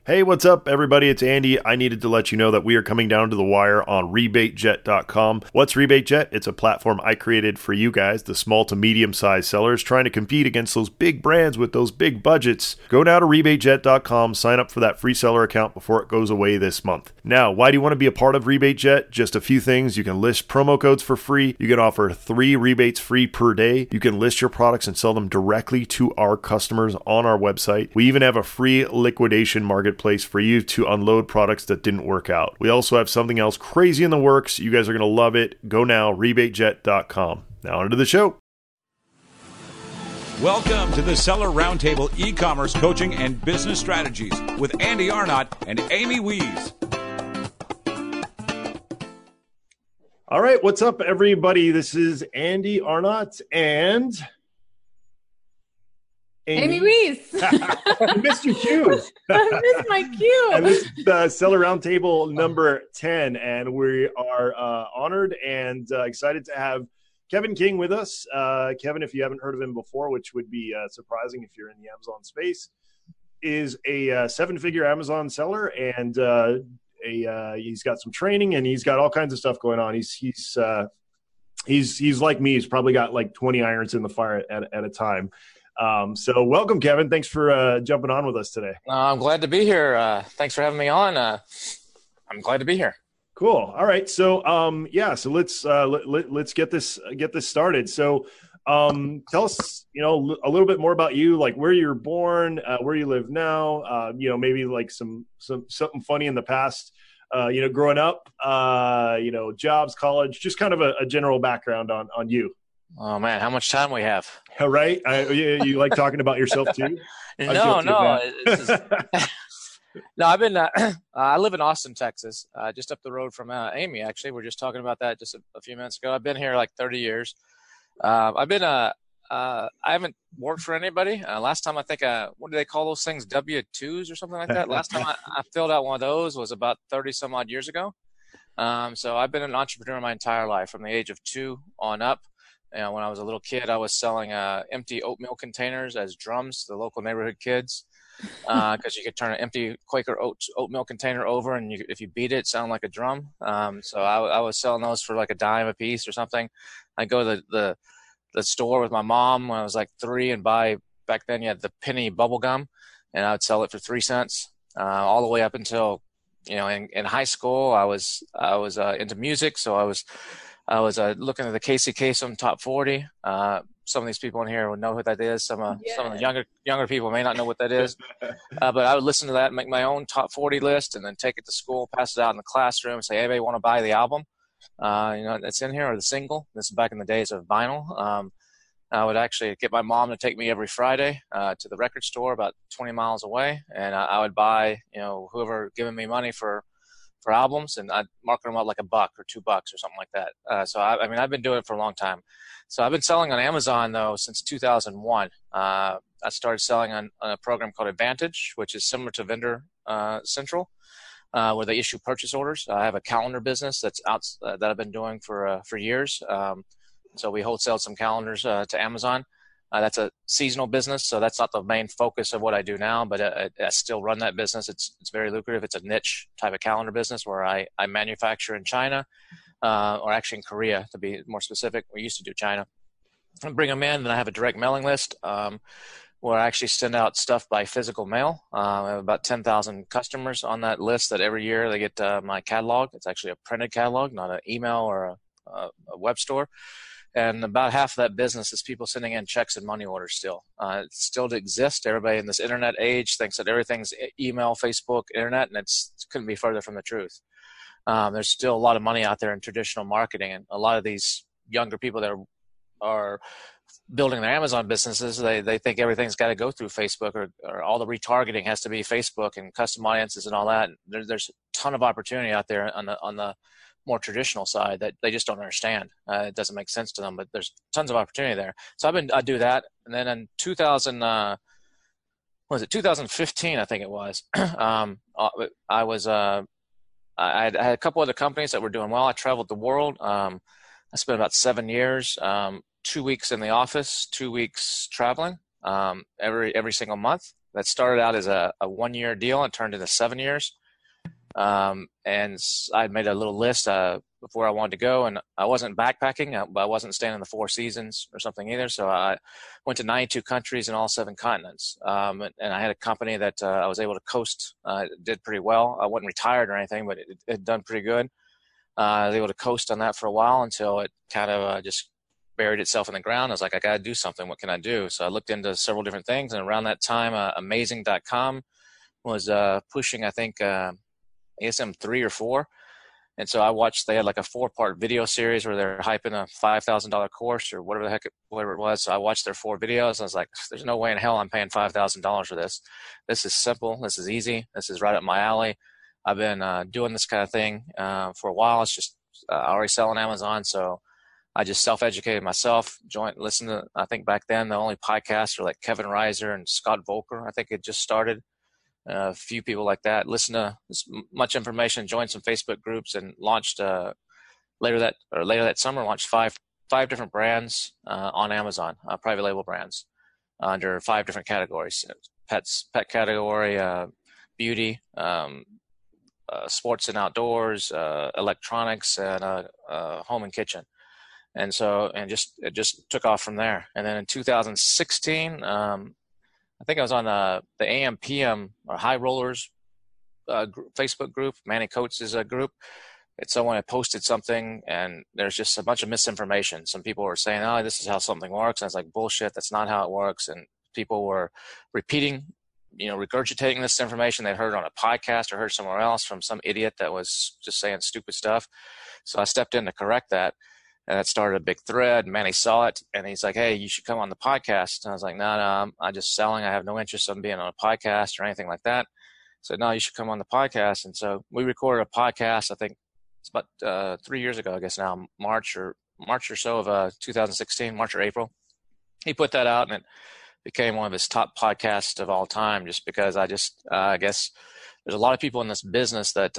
Hey, what's up, everybody? It's Andy. I needed to let you know that we are coming down to the wire on RebateJet.com. What's RebateJet? It's a platform I created for you guys, the small to medium-sized sellers, trying to compete against those big brands with those big budgets. Go now to RebateJet.com, sign up for that free seller account before it goes away this month. Now, why do you want to be a part of RebateJet? Just a few things. You can list promo codes for free. You can offer 3 rebates free per day. You can list your products and sell them directly to our customers on our website. We even have a free liquidation marketplace for you to unload products that didn't work out. We also have something else crazy in the works. You guys are going to love it. Go now, rebatejet.com. Now onto the show. Welcome to the Seller Roundtable e-commerce coaching and business strategies with Andy Arnott and Amy Wees. All right, what's up, everybody? This is Andy Arnott and Amy Wees. I missed your cue. I missed my cue. And this is the Seller Roundtable number 10, and we are honored and excited to have Kevin King with us. Kevin, if you haven't heard of him before, which would be surprising if you're in the Amazon space, is a seven-figure Amazon seller, and he's got some training, and he's got all kinds of stuff going on. He's like me. He's probably got like 20 irons in the fire at a time. So welcome, Kevin. Thanks for jumping on with us today. I'm glad to be here. Thanks for having me on. I'm glad to be here. Cool. All right. So so let's get this started. So tell us, a little bit more about you, like where you were born, where you live now, maybe like something funny in the past, growing up, jobs, college, just kind of a general background on you. Oh man, how much time we have? Right? You like talking about yourself too? No. No, I've been. I live in Austin, Texas, just up the road from Amy. Actually, we're just talking about that just a few minutes ago. I've been here like 30 years. I've been. I haven't worked for anybody. Last time I think, what do they call those things? W-2s or something like that. Last time I filled out one of those was about 30 some odd years ago. So I've been an entrepreneur my entire life, from the age of 2 on up. When I was a little kid, I was selling empty oatmeal containers as drums to the local neighborhood kids, because you could turn an empty Quaker oatmeal container over, and if you beat it, it sounded like a drum. So I was selling those for like a dime a piece or something. I'd go to the store with my mom when I was like 3 and buy, back then you had the penny bubble gum, and I would sell it for 3 cents, all the way up until, in high school, I was into music. So I was looking at the Casey Kasem Top 40. Some of these people in here would know who that is. Some of the younger people may not know what that is. But I would listen to that, make my own Top 40 list, and then take it to school, pass it out in the classroom, say, anybody want to buy the album? That's in here, or the single. This is back in the days of vinyl. I would actually get my mom to take me every Friday to the record store about 20 miles away, and I would buy, whoever giving me money for albums, and I'd mark them up like $1 or $2 or something like that. So I've been doing it for a long time. So I've been selling on Amazon though since 2001. I started selling on a program called Advantage, which is similar to Vendor Central, where they issue purchase orders. I have a calendar business that's out that I've been doing for years. So we wholesale some calendars to Amazon. That's a seasonal business, so that's not the main focus of what I do now, but I still run that business. It's very lucrative. It's a niche type of calendar business where I manufacture in China, or actually in Korea, to be more specific. We used to do China. I bring them in, and I have a direct mailing list where I actually send out stuff by physical mail. I have about 10,000 customers on that list that every year they get my catalog. It's actually a printed catalog, not an email or a web store. And about half of that business is people sending in checks and money orders still. It still exists. Everybody in this internet age thinks that everything's email, Facebook, internet, and it couldn't be further from the truth. There's still a lot of money out there in traditional marketing, and a lot of these younger people that are building their Amazon businesses, they think everything's got to go through Facebook, or all the retargeting has to be Facebook and custom audiences and all that. There's a ton of opportunity out there on the more traditional side that they just don't understand. It doesn't make sense to them, but there's tons of opportunity there. So I do that. And then in 2015, I think it was, I had a couple other companies that were doing well. I traveled the world. I spent about 7 years, 2 weeks in the office, 2 weeks traveling, every single month. that started out as a 1-year deal and turned into 7 years. And I made a little list before I wanted to go, and I wasn't backpacking, but I wasn't staying in the Four Seasons or something either. So I went to 92 countries in all 7 continents. And I had a company that I was able to coast. It did pretty well. I wasn't retired or anything, but it had done pretty good. I was able to coast on that for a while until it kind of just buried itself in the ground. I was like, I got to do something. What can I do? So I looked into several different things, and around that time, Amazing.com was pushing, I think, ASM 3 or 4. And so I watched, they had like a 4-part video series where they're hyping a $5,000 course or whatever it was. So I watched their 4 videos. I was like, there's no way in hell I'm paying $5,000 for this. This is simple. This is easy. This is right up my alley. I've been doing this kind of thing for a while. It's just I already sell on Amazon. So I just self-educated myself, listened to, I think back then, the only podcasts were like Kevin Reiser and Scott Volker. I think it just started. A few people like that, listened to as much information, joined some Facebook groups, and launched later that summer, launched five different brands on Amazon, private label brands under 5 different categories: pet category, beauty, sports and outdoors, electronics, and home and kitchen. And so, it just took off from there. And then in 2016. I think I was on the AM PM or High Rollers Facebook group, Manny Coates' group. And someone had posted something, and there's just a bunch of misinformation. Some people were saying, oh, this is how something works. And I was like, bullshit, that's not how it works. And people were repeating, regurgitating this information they'd heard on a podcast or heard somewhere else from some idiot that was just saying stupid stuff. So I stepped in to correct that. And that started a big thread. Manny saw it, and he's like, hey, you should come on the podcast. And I was like, no, I'm just selling. I have no interest in being on a podcast or anything like that. So, no, you should come on the podcast. And so we recorded a podcast, I think it's about 3 years ago, I guess now, March or so of 2016, March or April. He put that out, and it became one of his top podcasts of all time, just because I guess there's a lot of people in this business that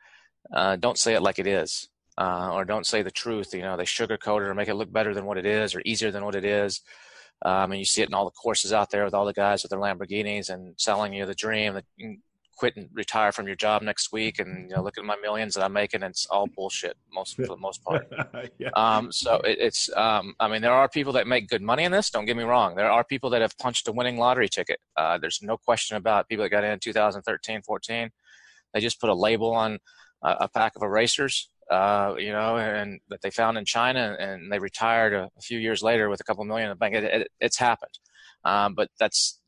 don't say it like it is. Or don't say the truth, they sugarcoat it or make it look better than what it is or easier than what it is. And you see it in all the courses out there with all the guys with their Lamborghinis and selling you the dream that you can quit and retire from your job next week and look at my millions that I'm making. And it's all bullshit for the most part. Yeah. So it's there are people that make good money in this. Don't get me wrong. There are people that have punched a winning lottery ticket. There's no question about it. People that got in 2013, 14, they just put a label on a pack of erasers. And that they found in China, and they retired a few years later with a couple million in the bank. It's happened, but that's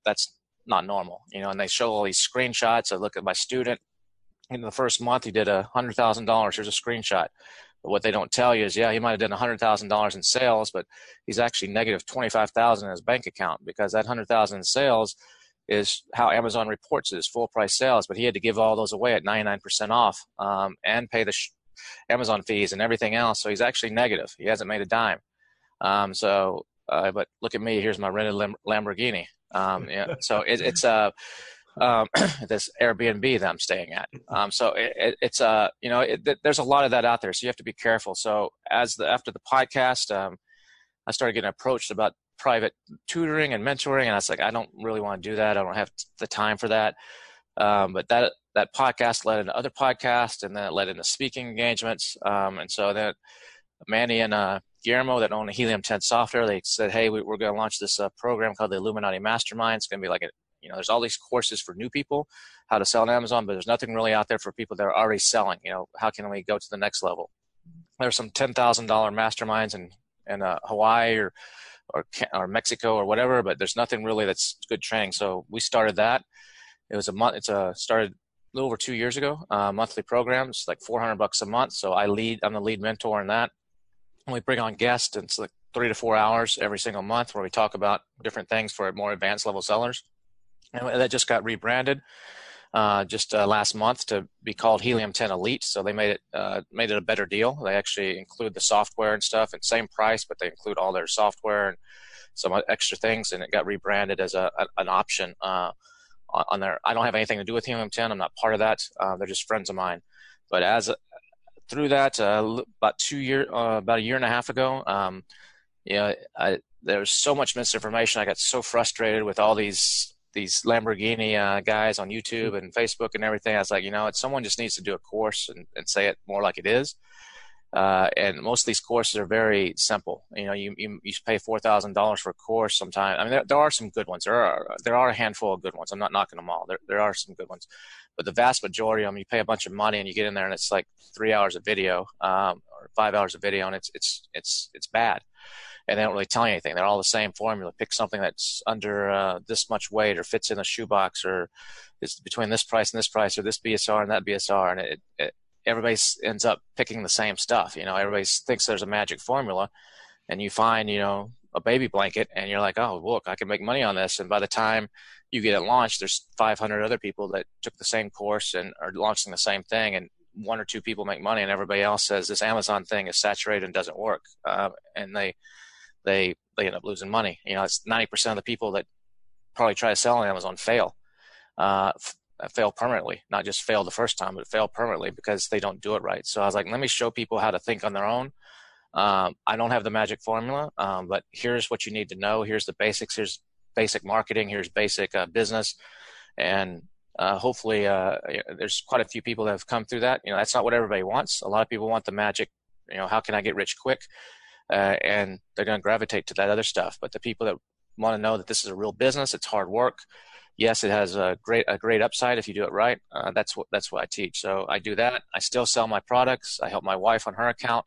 not normal, And they show all these screenshots. I look at my student in the first month, he did $100,000. Here's a screenshot. But what they don't tell you is, he might have done $100,000 in sales, but he's actually negative $25,000 in his bank account, because that $100,000 in sales is how Amazon reports his full price sales. But he had to give all those away at 99% off, and pay the Amazon fees and everything else. So he's actually negative. He hasn't made a dime. But look at me. Here's my rented Lamborghini. So it's this Airbnb that I'm staying at. There's a lot of that out there. So you have to be careful. So after the podcast, I started getting approached about private tutoring and mentoring. And I was like, I don't really want to do that. I don't have the time for that. But that podcast led into other podcasts, and then it led into speaking engagements. And so then Manny and Guillermo that own Helium 10 Software, they said, hey, we're going to launch this program called the Illuminati Mastermind. It's going to be like there's all these courses for new people, how to sell on Amazon, but there's nothing really out there for people that are already selling. How can we go to the next level? There's some $10,000 masterminds in Hawaii or Mexico or whatever, but there's nothing really that's good training. So we started that. It was started a little over 2 years ago, monthly programs, like $400 a month. So I'm the lead mentor in that. And we bring on guests, and it's like 3 to 4 hours every single month where we talk about different things for more advanced level sellers. And that just got rebranded last month to be called Helium 10 Elite. So they made it a better deal. They actually include the software and stuff at same price, but they include all their software and some extra things. And it got rebranded as an option on there. I don't have anything to do with Helium 10. I'm not part of that. They're just friends of mine. But through that, about a year and a half ago, there was so much misinformation. I got so frustrated with all these these Lamborghini guys on YouTube and Facebook and everything. I was like, someone just needs to do a course and say it more like it is. And most of these courses are very simple. You pay $4,000 for a course sometime. I mean, there are some good ones. There are a handful of good ones. I'm not knocking them all. There are some good ones, but the vast majority of them, you pay a bunch of money and you get in there and it's like 3 hours of video, or 5 hours of video, and it's bad. And they don't really tell you anything. They're all the same formula. Pick something that's under this much weight, or fits in a shoebox, or is between this price and this price, or this BSR and that BSR, and everybody ends up picking the same stuff. Everybody thinks there's a magic formula, and you find, a baby blanket and you're like, oh, look, I can make money on this. And by the time you get it launched, there's 500 other people that took the same course and are launching the same thing. And 1 or 2 people make money and everybody else says this Amazon thing is saturated and doesn't work. And they end up losing money. It's 90% of the people that probably try to sell on Amazon fail permanently, not just fail the first time, but fail permanently because they don't do it right. So I was like, let me show people how to think on their own. I don't have the magic formula, but here's what you need to know. Here's the basics. Here's basic marketing. Here's basic business. And hopefully there's quite a few people that have come through that. That's not what everybody wants. A lot of people want the magic, how can I get rich quick? And they're going to gravitate to that other stuff. But the people that want to know that this is a real business, it's hard work. Yes, it has a great upside if you do it right. That's what I teach. So I do that. I still sell my products. I help my wife on her account.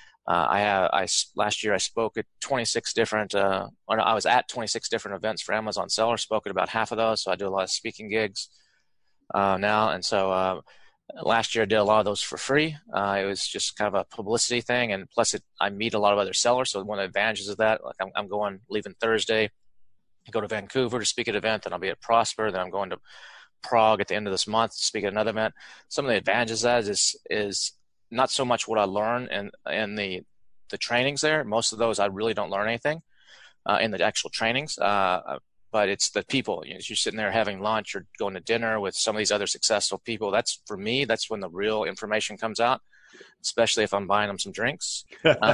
Last year I spoke at 26 different, I was at 26 different events for Amazon sellers, spoke at about half of those. So I do a lot of speaking gigs now. And so last year I did a lot of those for free. It was just kind of a publicity thing. And plus I meet a lot of other sellers. So one of the advantages of that, like I'm leaving Thursday, go to Vancouver to speak at an event, then I'll be at Prosper, then I'm going to Prague at the end of this month to speak at another event. Some of the advantages of that is not so much what I learn in the trainings there. Most of those I really don't learn anything in the actual trainings, but it's the people. You're sitting there having lunch or going to dinner with some of these other successful people. That's, for me, that's when the real information comes out, especially if I'm buying them some drinks.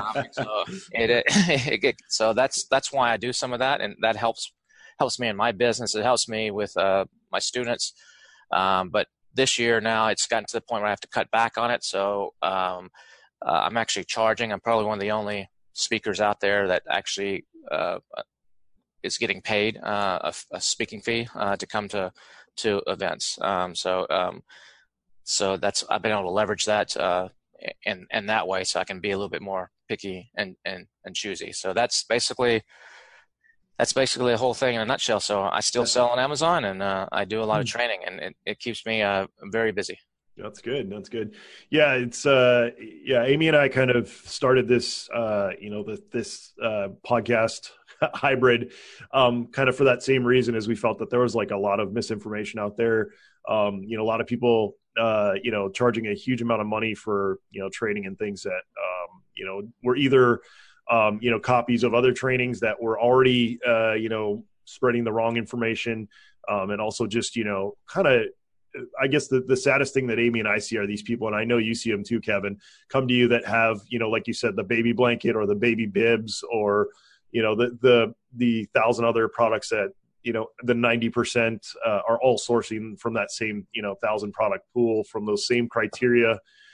So that's why I do some of that, and that helps me in my business. It helps me with my students. But this year now it's gotten to the point where I have to cut back on it. So I'm actually charging. I'm probably one of the only speakers out there that actually is getting paid a speaking fee to come to events. So that's, I've been able to leverage that in that way, so I can be a little bit more picky and choosy. So that's basically the whole thing in a nutshell. So I still sell on Amazon, and I do a lot of training, and it keeps me very busy. That's good. Yeah, it's Amy and I kind of started this this podcast hybrid kind of for that same reason, as we felt that there was like a lot of misinformation out there. A lot of people charging a huge amount of money for training and things that were either copies of other trainings that were already, spreading the wrong information. And also just, kind of, I guess the saddest thing that Amy and I see are these people, and I know you see them too, Kevin, come to you that have, like you said, the baby blanket or the baby bibs, or, the 1,000 other products that, the 90% are all sourcing from that same, 1,000 product pool from those same criteria.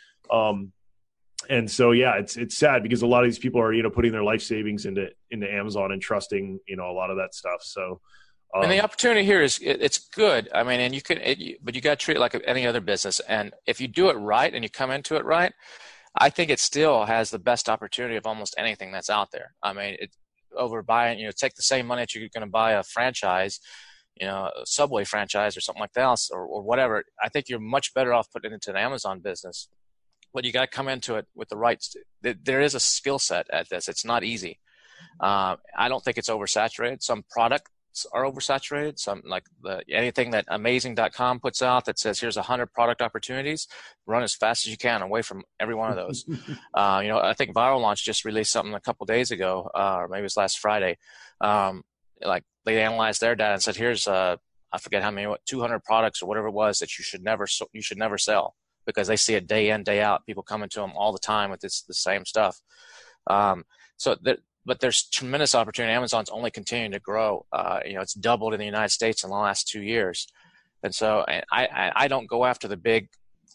And so, yeah, it's sad because a lot of these people are, putting their life savings into Amazon and trusting, a lot of that stuff. So, and the opportunity here is it's good. I mean, and you can, but you got to treat it like any other business. And if you do it right and you come into it right, I think it still has the best opportunity of almost anything that's out there. I mean, over buying, take the same money that you're going to buy a franchise, a Subway franchise or something like that, or whatever. I think you're much better off putting it into an Amazon business. But you got to come into it with the right. There is a skill set at this. It's not easy. I don't think it's oversaturated. Some products are oversaturated. Some, like anything that Amazing.com puts out that says here's 100 product opportunities, run as fast as you can away from every one of those. I think Viral Launch just released something a couple days ago, or maybe it was last Friday. Like they analyzed their data and said here's I forget how many, 200 products or whatever it was that you should never sell, because they see it day in, day out, people coming to them all the time with the same stuff. So but there's tremendous opportunity. Amazon's only continuing to grow. It's doubled in the United States in the last 2 years. And so I don't go after the big,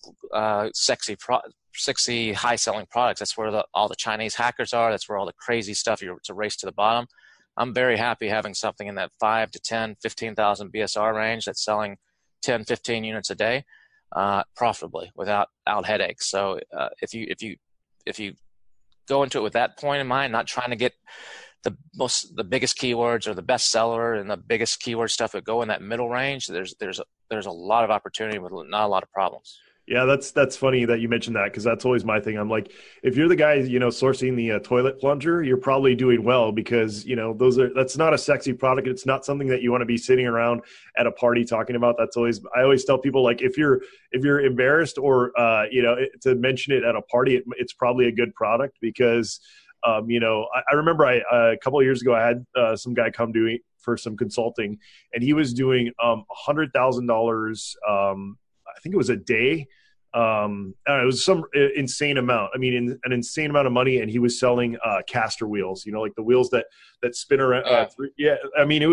sexy high-selling products. That's where all the Chinese hackers are. That's where all the crazy stuff, it's a race to the bottom. I'm very happy having something in that 5 to 10, 15,000 BSR range that's selling 10, 15 units a day profitably without headaches. So if you go into it with that point in mind, not trying to get the biggest keywords or the best seller and the biggest keyword stuff that go in that middle range, there's a lot of opportunity with not a lot of problems. Yeah, that's funny that you mentioned that, because that's always my thing. I'm like, if you're the guy, sourcing the toilet plunger, you're probably doing well, because, that's not a sexy product. It's not something that you want to be sitting around at a party talking about. I always tell people, like, if you're embarrassed or, to mention it at a party, it's probably a good product, because, I remember a couple of years ago, I had some guy come to me for some consulting, and he was doing $100,000. I think it was a day. It was some insane amount. I mean, an insane amount of money, and he was selling caster wheels. Like the wheels that spin around. I mean,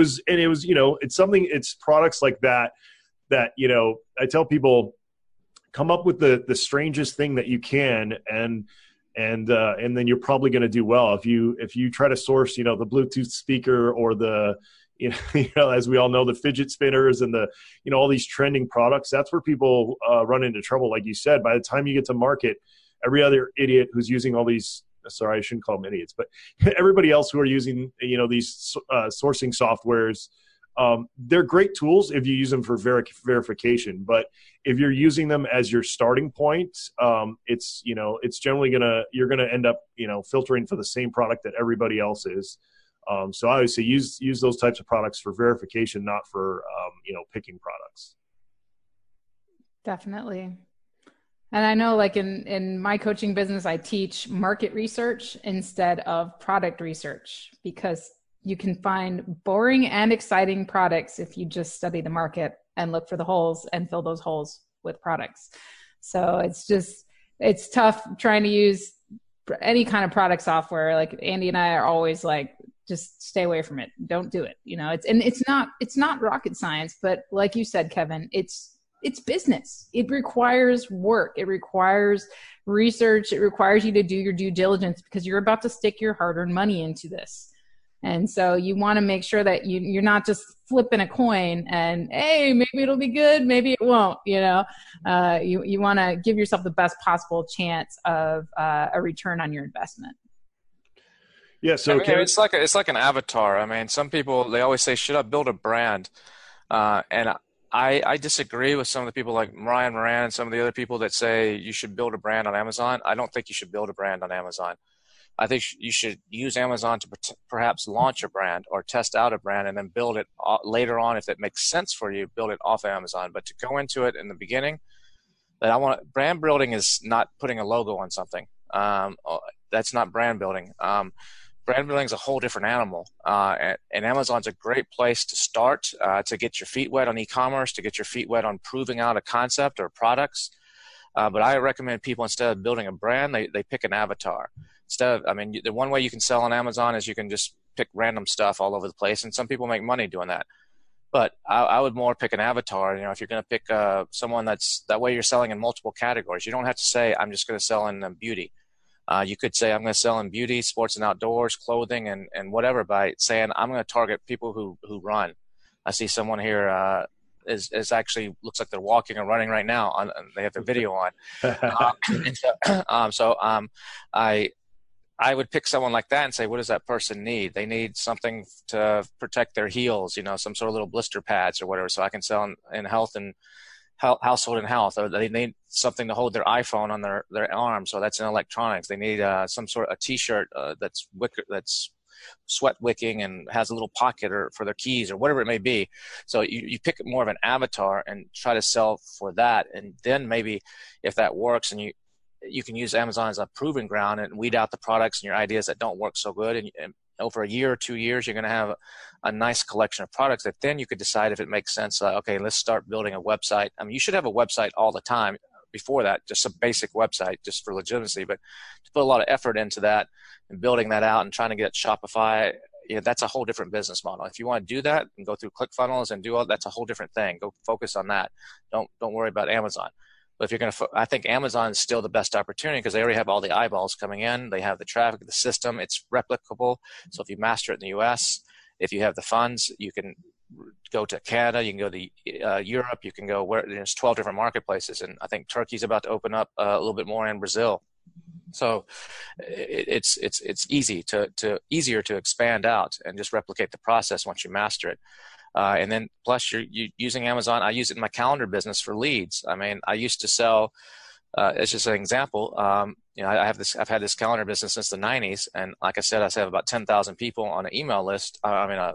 it's products like that. I tell people, come up with the strangest thing that you can, and then you're probably going to do well. If you try to source, the Bluetooth speaker, or the as we all know, the fidget spinners and the, all these trending products, that's where people run into trouble. Like you said, by the time you get to market, every other idiot who's using all these, sorry, I shouldn't call them idiots, but everybody else who are using, these sourcing softwares, they're great tools if you use them for verification. But if you're using them as your starting point, it's generally you're going to end up, filtering for the same product that everybody else is. So I always say use those types of products for verification, not for, picking products. Definitely. And I know, like in my coaching business, I teach market research instead of product research, because you can find boring and exciting products if you just study the market and look for the holes and fill those holes with products. So it's tough trying to use any kind of product software. Like Andy and I are always like, just stay away from it. Don't do it. It's not rocket science, but like you said, Kevin, it's business. It requires work. It requires research. It requires you to do your due diligence, because you're about to stick your hard-earned money into this. And so you want to make sure that you're not just flipping a coin and, hey, maybe it'll be good, maybe it won't. You want to give yourself the best possible chance of a return on your investment. Yeah, so it's like an avatar. I mean, some people, they always say, should I build a brand? And I disagree with some of the people like Ryan Moran and some of the other people that say you should build a brand on Amazon. I don't think you should build a brand on Amazon. I think you should use Amazon to perhaps launch a brand or test out a brand, and then build it later on, if it makes sense for you, build it off Amazon. But to go into it in the beginning, brand building is not putting a logo on something. That's not brand building. Brand building is a whole different animal, and Amazon's a great place to start, to get your feet wet on e-commerce, to get your feet wet on proving out a concept or products. But I recommend people, instead of building a brand, they pick an avatar. The one way you can sell on Amazon is you can just pick random stuff all over the place, and some people make money doing that. But I would more pick an avatar. If you're going to pick someone that way, you're selling in multiple categories. You don't have to say, I'm just going to sell in beauty. You could say, I'm going to sell in beauty, sports and outdoors, clothing, and whatever, by saying, I'm going to target people who run. I see someone here is actually looks like they're walking or running right now. They have their video on. I would pick someone like that and say, what does that person need? They need something to protect their heels, some sort of little blister pads or whatever. So I can sell in health and household and health. Or they need something to hold their iPhone on their arm. So that's in electronics. They need some sort of a t-shirt that's sweat wicking and has a little pocket for their keys or whatever it may be. So you pick more of an avatar and try to sell for that. And then maybe if that works, and you can use Amazon as a proving ground and weed out the products and your ideas that don't work so good. And over a year or 2 years, you're going to have a nice collection of products that then you could decide if it makes sense. Okay, let's start building a website. I mean, you should have a website all the time before that, just a basic website just for legitimacy, but to put a lot of effort into that and building that out and trying to get Shopify, that's a whole different business model. If you want to do that and go through ClickFunnels and do all that's a whole different thing. Go focus on that. Don't worry about Amazon. But if you're going to, I think Amazon is still the best opportunity because they already have all the eyeballs coming in. They have the traffic, the system. It's replicable. So if you master it in the U.S., if you have the funds, you can go to Canada, you can go to Europe, you can go where there's 12 different marketplaces. And I think Turkey's about to open up a little bit more in Brazil. So it's easier to expand out and just replicate the process once you master it. And then plus you're using Amazon. I use it in my calendar business for leads. I mean, I used to sell, it's just an example. I've had this calendar business since the 90s. And like I said, I have about 10,000 people on an email list. A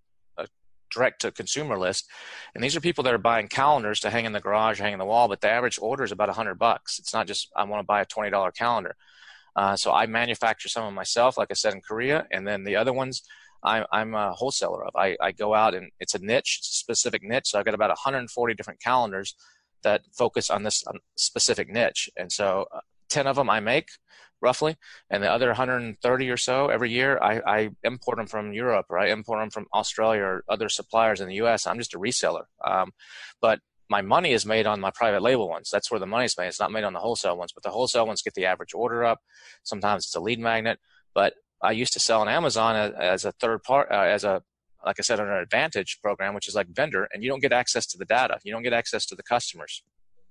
direct to consumer list. And these are people that are buying calendars to hang in the garage, hang in the wall, but the average order is about $100. It's not just, I want to buy a $20 calendar. So I manufacture some of myself, like I said, in Korea. And then the other ones, I'm a wholesaler of. I go out and it's a niche, it's a specific niche. So I've got about 140 different calendars that focus on this specific niche. And so 10 of them I make roughly, and the other 130 or so every year, I import them from Europe, or I import them from Australia or other suppliers in the US. I'm just a reseller. But my money is made on my private label ones. That's where the money's made. It's not made on the wholesale ones, but the wholesale ones get the average order up. Sometimes it's a lead magnet, but I used to sell on Amazon as a third part, like I said, under an Advantage program, which is like vendor, and you don't get access to the data. You don't get access to the customers.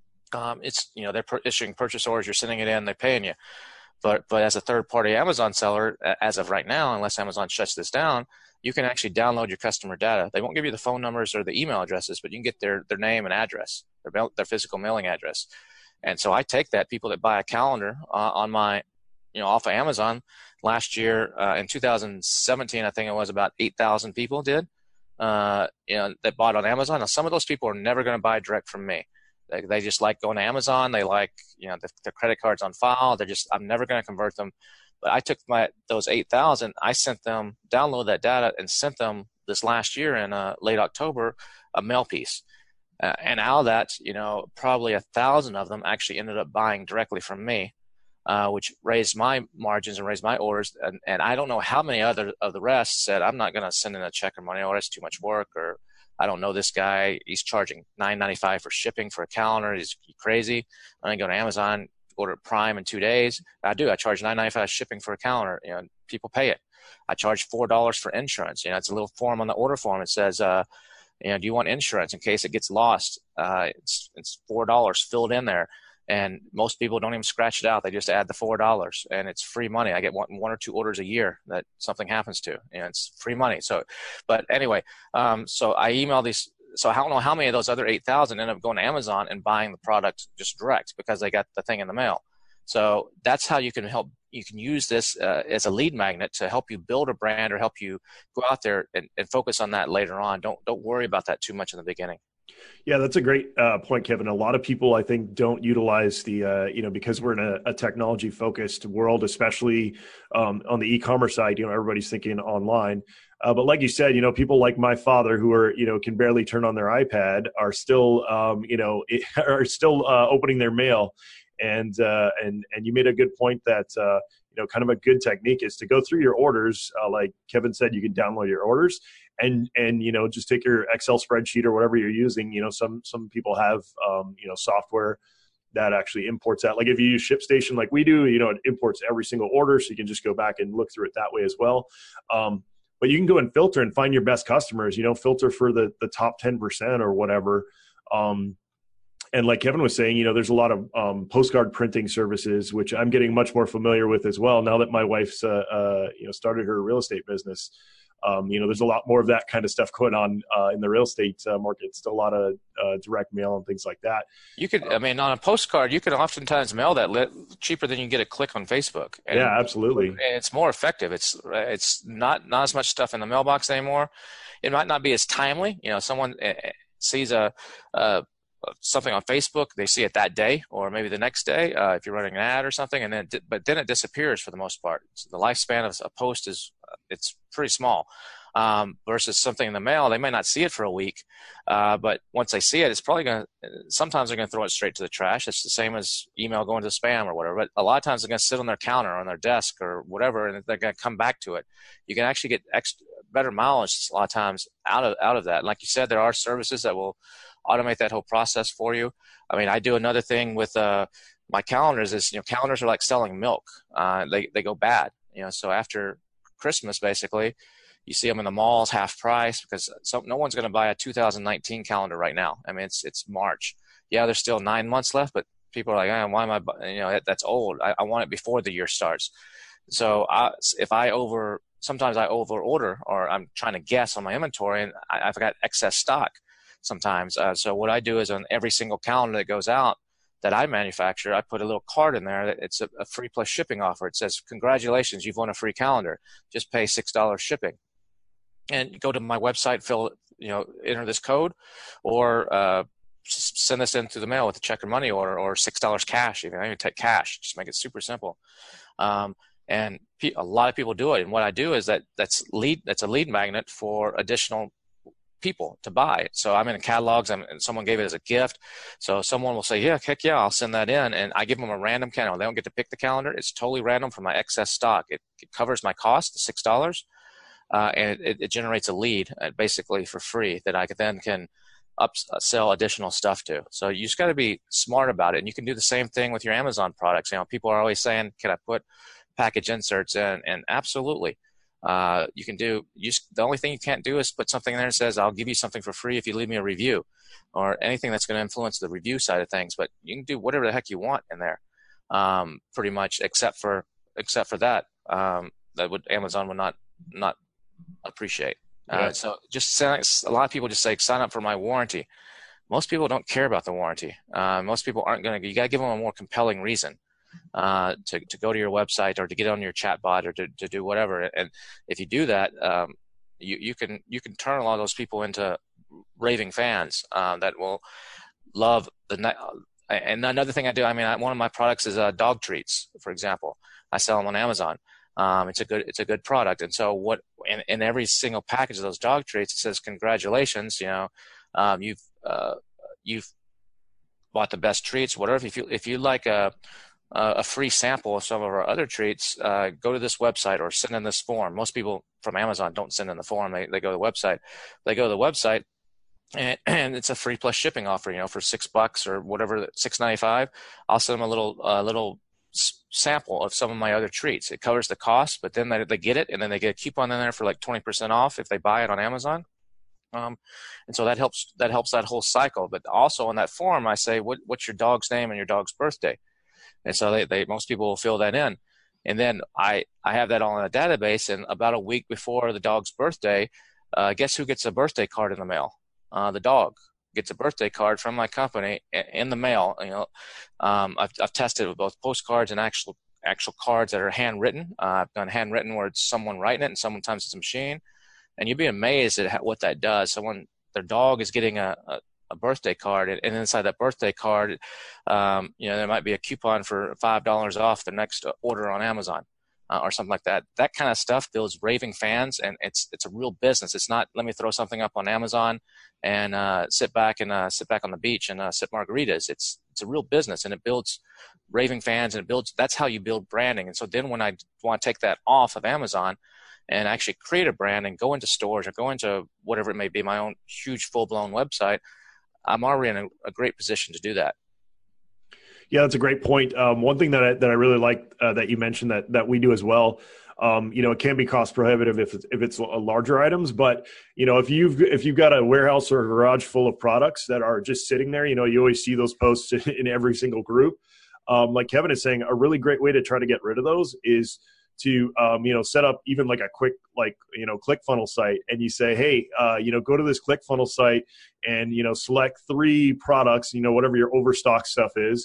They're issuing purchase orders. You're sending it in, they're paying you. But as a third-party Amazon seller, as of right now, unless Amazon shuts this down, you can actually download your customer data. They won't give you the phone numbers or the email addresses, but you can get their name and address, their physical mailing address. And so I take that, people that buy a calendar on my, off of Amazon. Last year, in 2017, I think it was about 8,000 people did, that bought on Amazon. Now, some of those people are never going to buy direct from me. They just like going to Amazon. They like, the credit cards on file. I'm never going to convert them. But I took those 8,000, I sent them, download that data and sent them this last year in late October, a mail piece. And out of that, probably 1,000 of them actually ended up buying directly from me, which raised my margins and raised my orders. And I don't know how many other of the rest said, I'm not going to send in a check or money order. It's too much work, or I don't know this guy. He's charging $9.95 for shipping for a calendar. He's crazy. I'm going to go to Amazon, order Prime in 2 days. I charge $9.95 shipping for a calendar. People pay it. I charge $4 for insurance. It's a little form on the order form. It says, do you want insurance in case it gets lost? It's $4 filled in there. And most people don't even scratch it out. They just add the $4, and it's free money. I get one or two orders a year that something happens to, and it's free money. So, but anyway, so I email these. So I don't know how many of those other 8,000 end up going to Amazon and buying the product just direct because they got the thing in the mail. So that's how you can help. You can use this as a lead magnet to help you build a brand or help you go out there and focus on that later on. Don't worry about that too much in the beginning. Yeah, that's a great point, Kevin. A lot of people, I think, don't utilize the, because we're in a technology-focused world, especially on the e-commerce side. Everybody's thinking online. But like you said, people like my father who are, can barely turn on their iPad are still, opening their mail. And you made a good point that, kind of a good technique is to go through your orders. Like Kevin said, you can download your orders and just take your Excel spreadsheet or whatever you're using. Some people have, software that actually imports that. Like if you use ShipStation like we do, it imports every single order. So you can just go back and look through it that way as well. But you can go and filter and find your best customers, filter for the top 10% or whatever. And like Kevin was saying, there's a lot of postcard printing services, which I'm getting much more familiar with as well. Now that my wife's, started her real estate business, there's a lot more of that kind of stuff going on in the real estate market. Still a lot of direct mail and things like that. You could, on a postcard, you can oftentimes mail that cheaper than you can get a click on Facebook. And, yeah, absolutely. And it's more effective. It's not as much stuff in the mailbox anymore. It might not be as timely. Someone sees something on Facebook, they see it that day or maybe the next day if you're running an ad or something, but then it disappears for the most part. So the lifespan of a post it's pretty small. versus something in the mail. They may not see it for a week, but once they see it, it's probably sometimes they're going to throw it straight to the trash. It's the same as email going to spam or whatever, but a lot of times they're going to sit on their counter or on their desk or whatever, and they're going to come back to it. You can actually get better mileage a lot of times out of that. And like you said, there are services that will automate that whole process for you. I mean, I do another thing with my calendars is, calendars are like selling milk. They go bad, so after Christmas, basically, you see them in the malls half price because no one's going to buy a 2019 calendar right now. I mean, it's March. Yeah, there's still 9 months left, but people are like, why am I, that's old. I want it before the year starts. So sometimes I over order, or I'm trying to guess on my inventory, and I've got excess stock sometimes. So what I do is on every single calendar that goes out that I manufacture, I put a little card in there that it's a free plus shipping offer. It says, congratulations, you've won a free calendar. Just pay $6 shipping. And you go to my website, enter this code, or send this in through the mail with a check or money order, or $6 cash. I even take cash. Just make it super simple. And a lot of people do it. And what I do is that's a lead magnet for additional people to buy it. So I'm in catalogs, and someone gave it as a gift. So someone will say, yeah, heck yeah, I'll send that in. And I give them a random calendar. They don't get to pick the calendar. It's totally random from my excess stock. It covers my cost, the $6. And it generates a lead basically for free that I then can upsell additional stuff to. So you just got to be smart about it. And you can do the same thing with your Amazon products. People are always saying, can I put package inserts in? And absolutely. You can the only thing you can't do is put something in there that says, I'll give you something for free if you leave me a review, or anything that's going to influence the review side of things. But you can do whatever the heck you want in there, pretty much, except for that, Amazon would not appreciate. Yeah. So a lot of people just say, sign up for my warranty. Most people don't care about the warranty. Most people aren't you got to give them a more compelling reason to go to your website, or to get on your chat bot, or to do whatever. And if you do that, you can turn a lot of those people into raving fans that will love and another thing I do, one of my products is dog treats, for example. I sell them on Amazon. It's a good product. And so in every single package of those dog treats, it says, congratulations, you've bought the best treats, whatever. If you like a free sample of some of our other treats, go to this website or send in this form. Most people from Amazon don't send in the form. They go to the website. They go to the website, and it's a free plus shipping offer, for $6 or whatever, $6.95. I'll send them a little sample of some of my other treats. It covers the cost, but then they get it, and then they get a coupon in there for like 20% off if they buy it on Amazon. And so that helps that whole cycle. But also on that form, I say, what's your dog's name and your dog's birthday? And so most people will fill that in. And then I have that all in a database, and about a week before the dog's birthday, guess who gets a birthday card in the mail? The dog gets a birthday card from my company in the mail. I've tested with both postcards and actual cards that are handwritten. I've done handwritten where it's someone writing it, and sometimes it's a machine. And you'd be amazed at what that does. Their dog is getting a birthday card, and inside that birthday card, there might be a coupon for $5 off the next order on Amazon, or something like that. That kind of stuff builds raving fans, and it's a real business. It's not, let me throw something up on Amazon and sit back on the beach and sip margaritas. It's a real business, and it builds raving fans, and that's how you build branding. And so then when I want to take that off of Amazon and actually create a brand and go into stores or go into whatever it may be, my own huge full-blown website, I'm already in a great position to do that. Yeah, that's a great point. One thing that I really like that you mentioned that we do as well, it can be cost prohibitive if it's larger items, but if you've got a warehouse or a garage full of products that are just sitting there, you always see those posts in every single group. Like Kevin is saying, a really great way to try to get rid of those is to set up even like a quick ClickFunnels site, and you say, hey, go to this ClickFunnels site and select 3 products, whatever your overstock stuff is,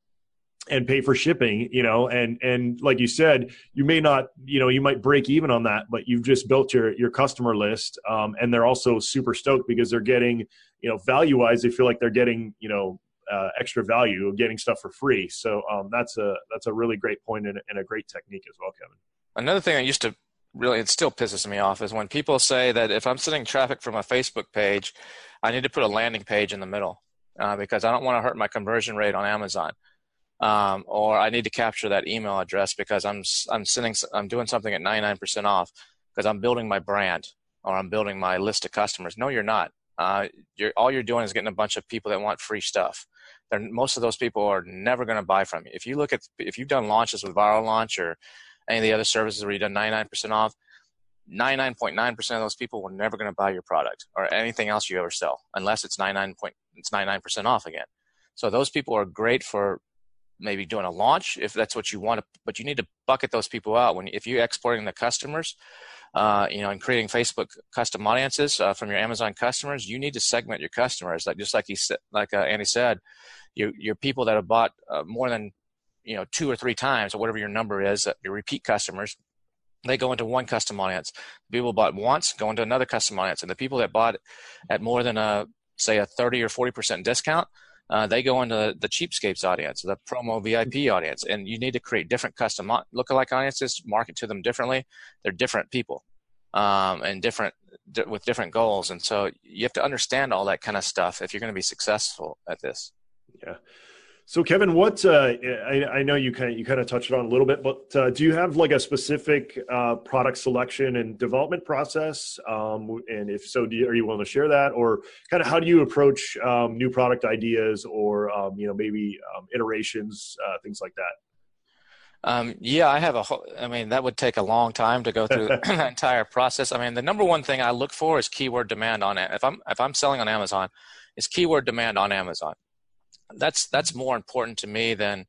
and pay for shipping, and like you said, you may not, you might break even on that, but you've just built your customer list, and they're also super stoked because they're getting, value wise, they feel like they're getting, extra value of getting stuff for free. So that's a really great point and a great technique as well, Kevin. Another thing that used to really, it still pisses me off is when people say that if I'm sending traffic from a Facebook page, I need to put a landing page in the middle because I don't want to hurt my conversion rate on Amazon. Or I need to capture that email address because I'm doing something at 99% off because I'm building my brand or I'm building my list of customers. No, you're not. All you're doing is getting a bunch of people that want free stuff. Most of those people are never going to buy from you. If you've done launches with Viral Launch or any of the other services where you've done 99% off, 99.9% of those people were never going to buy your product or anything else you ever sell unless it's 99% off again. So those people are great for maybe doing a launch if that's what you want to, but you need to bucket those people out if you're exporting the customers, and creating Facebook custom audiences from your Amazon customers. You need to segment your customers, like Andy said, your people that have bought more than 2 or 3 times or whatever your number is, your repeat customers. They go into one custom audience. The people who bought once go into another custom audience, and the people that bought at more than a 30 or 40% discount, they go into the cheapskates audience, the promo VIP audience, and you need to create different custom lookalike audiences, market to them differently. They're different people and with different goals, and so you have to understand all that kind of stuff if you're going to be successful at this. Yeah. So Kevin, what I know you kind of touched on a little bit, but do you have like a specific product selection and development process? And if so, are you willing to share that, or kind of how do you approach new product ideas, or maybe iterations, things like that? Yeah, I have that would take a long time to go through the entire process. The number one thing I look for is keyword demand on it. If I'm selling on Amazon, it's keyword demand on Amazon. That's more important to me than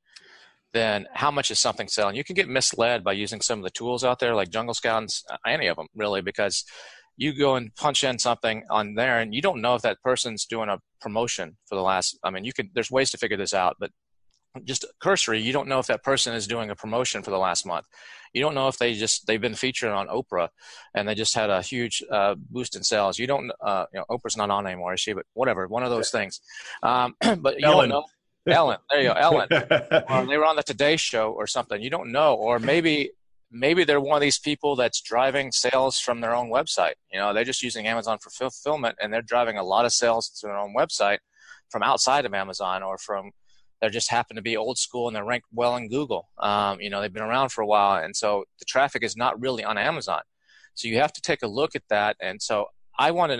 how much is something selling. You can get misled by using some of the tools out there like Jungle Scout and any of them really, because you go and punch in something on there and you don't know if that person's doing a promotion for the last, there's ways to figure this out, but just cursory, you don't know if that person is doing a promotion for the last month. You don't know if they've been featured on Oprah and they just had a huge boost in sales. You don't, Oprah's not on anymore, is she? But whatever, one of those things. But you don't know. Ellen, there you go, Ellen. Or they were on the Today Show or something. You don't know. Or maybe they're one of these people that's driving sales from their own website. They're just using Amazon for fulfillment and they're driving a lot of sales to their own website from outside of Amazon, or they just happen to be old school and they're ranked well in Google. They've been around for a while. And so the traffic is not really on Amazon. So you have to take a look at that. And so when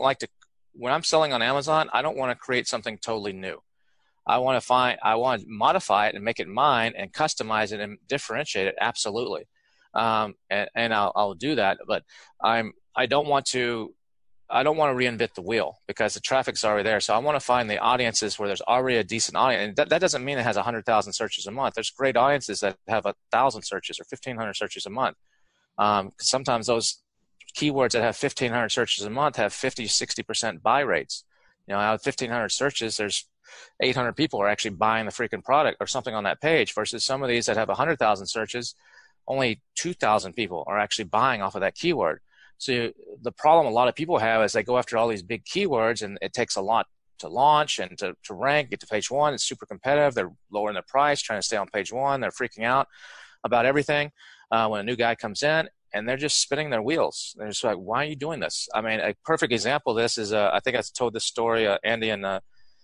I'm selling on Amazon, I don't want to create something totally new. I want to modify it and make it mine and customize it and differentiate it. Absolutely. And I'll do that, but I don't want to reinvent the wheel because the traffic's already there. So I want to find the audiences where there's already a decent audience. And that doesn't mean it has 100,000 searches a month. There's great audiences that have 1,000 searches or 1,500 searches a month. Sometimes those keywords that have 1,500 searches a month have 50, 60% buy rates. Out of 1,500 searches, there's 800 people are actually buying the freaking product or something on that page, versus some of these that have 100,000 searches, only 2,000 people are actually buying off of that keyword. So the problem a lot of people have is they go after all these big keywords and it takes a lot to launch and to rank, get to page one. It's super competitive. They're lowering their price, trying to stay on page one. They're freaking out about everything when a new guy comes in, and they're just spinning their wheels. They're just like, why are you doing this? A perfect example of this is, I think I told this story, Andy, and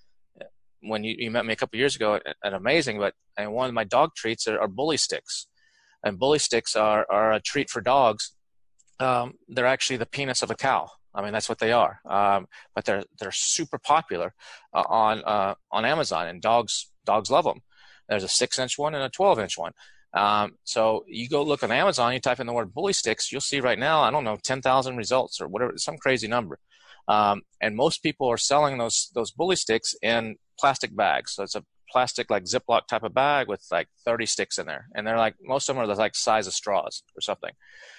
when you met me a couple years ago at Amazing, and one of my dog treats are bully sticks. And bully sticks are a treat for dogs. They're actually the penis of a cow. That's what they are. But they're super popular on Amazon, and dogs love them. There's a 6-inch one and a 12-inch one. So you go look on Amazon, you type in the word bully sticks, you'll see right now, 10,000 results or whatever, some crazy number. And most people are selling those bully sticks in plastic bags. So it's a plastic like Ziploc type of bag with like 30 sticks in there. And they're like, most of them are like size of straws or something.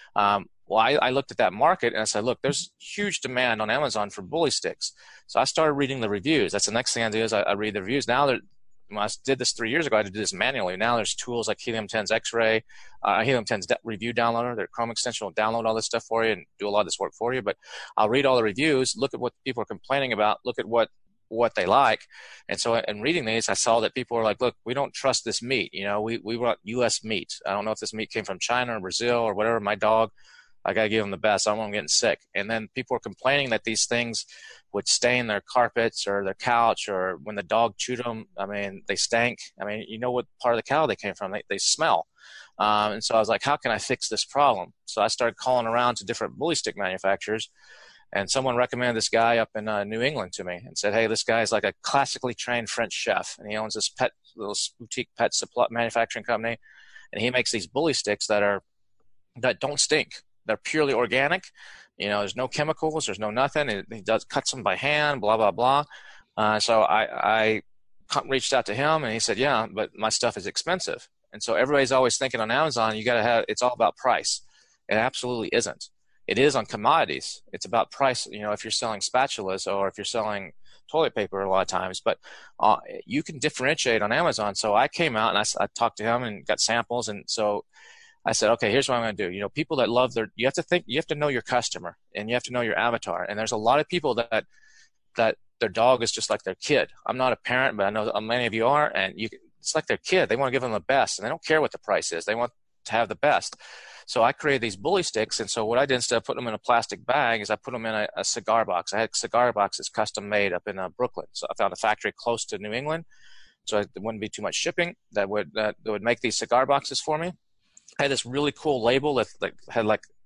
I looked at that market and I said, look, there's huge demand on Amazon for bully sticks. So I started reading the reviews. That's the next thing I do is I read the reviews. Now when I did this 3 years ago, I had to do this manually. Now there's tools like Helium 10's X-Ray, Helium 10's review downloader. Their Chrome extension will download all this stuff for you and do a lot of this work for you. But I'll read all the reviews, look at what people are complaining about, look at what they like. And so in reading these, I saw that people were like, look, we don't trust this meat. We want U.S. meat. I don't know if this meat came from China or Brazil or whatever. My dog I got to give them the best. I don't want them getting sick. And then people were complaining that these things would stain their carpets or their couch, or when the dog chewed them, I mean, they stank. I mean, you know what part of the cow they came from. They smell. And so I was like, how can I fix this problem? So I started calling around to different bully stick manufacturers, and someone recommended this guy up in New England to me and said, hey, this guy is like a classically trained French chef, and he owns this little boutique pet supply manufacturing company, and he makes these bully sticks that don't stink. They're purely organic. You know, there's no chemicals, there's no nothing. He cuts them by hand, blah, blah, blah. So I reached out to him, and he said, yeah, but my stuff is expensive. And so everybody's always thinking on Amazon, it's all about price. It absolutely isn't. It is on commodities. It's about price. You know, if you're selling spatulas or if you're selling toilet paper a lot of times, but you can differentiate on Amazon. So I came out and I talked to him and got samples. And so I said, okay, here's what I'm going to do. You know, people that love you have to know your customer, and you have to know your avatar. And there's a lot of people that their dog is just like their kid. I'm not a parent, but I know many of you are, and it's like their kid. They want to give them the best, and they don't care what the price is. They want to have the best. So I created these bully sticks, and so what I did, instead of putting them in a plastic bag, is I put them in a cigar box. I had cigar boxes custom made up in Brooklyn. So I found a factory close to New England, so it wouldn't be too much shipping that would make these cigar boxes for me. I had this really cool label that had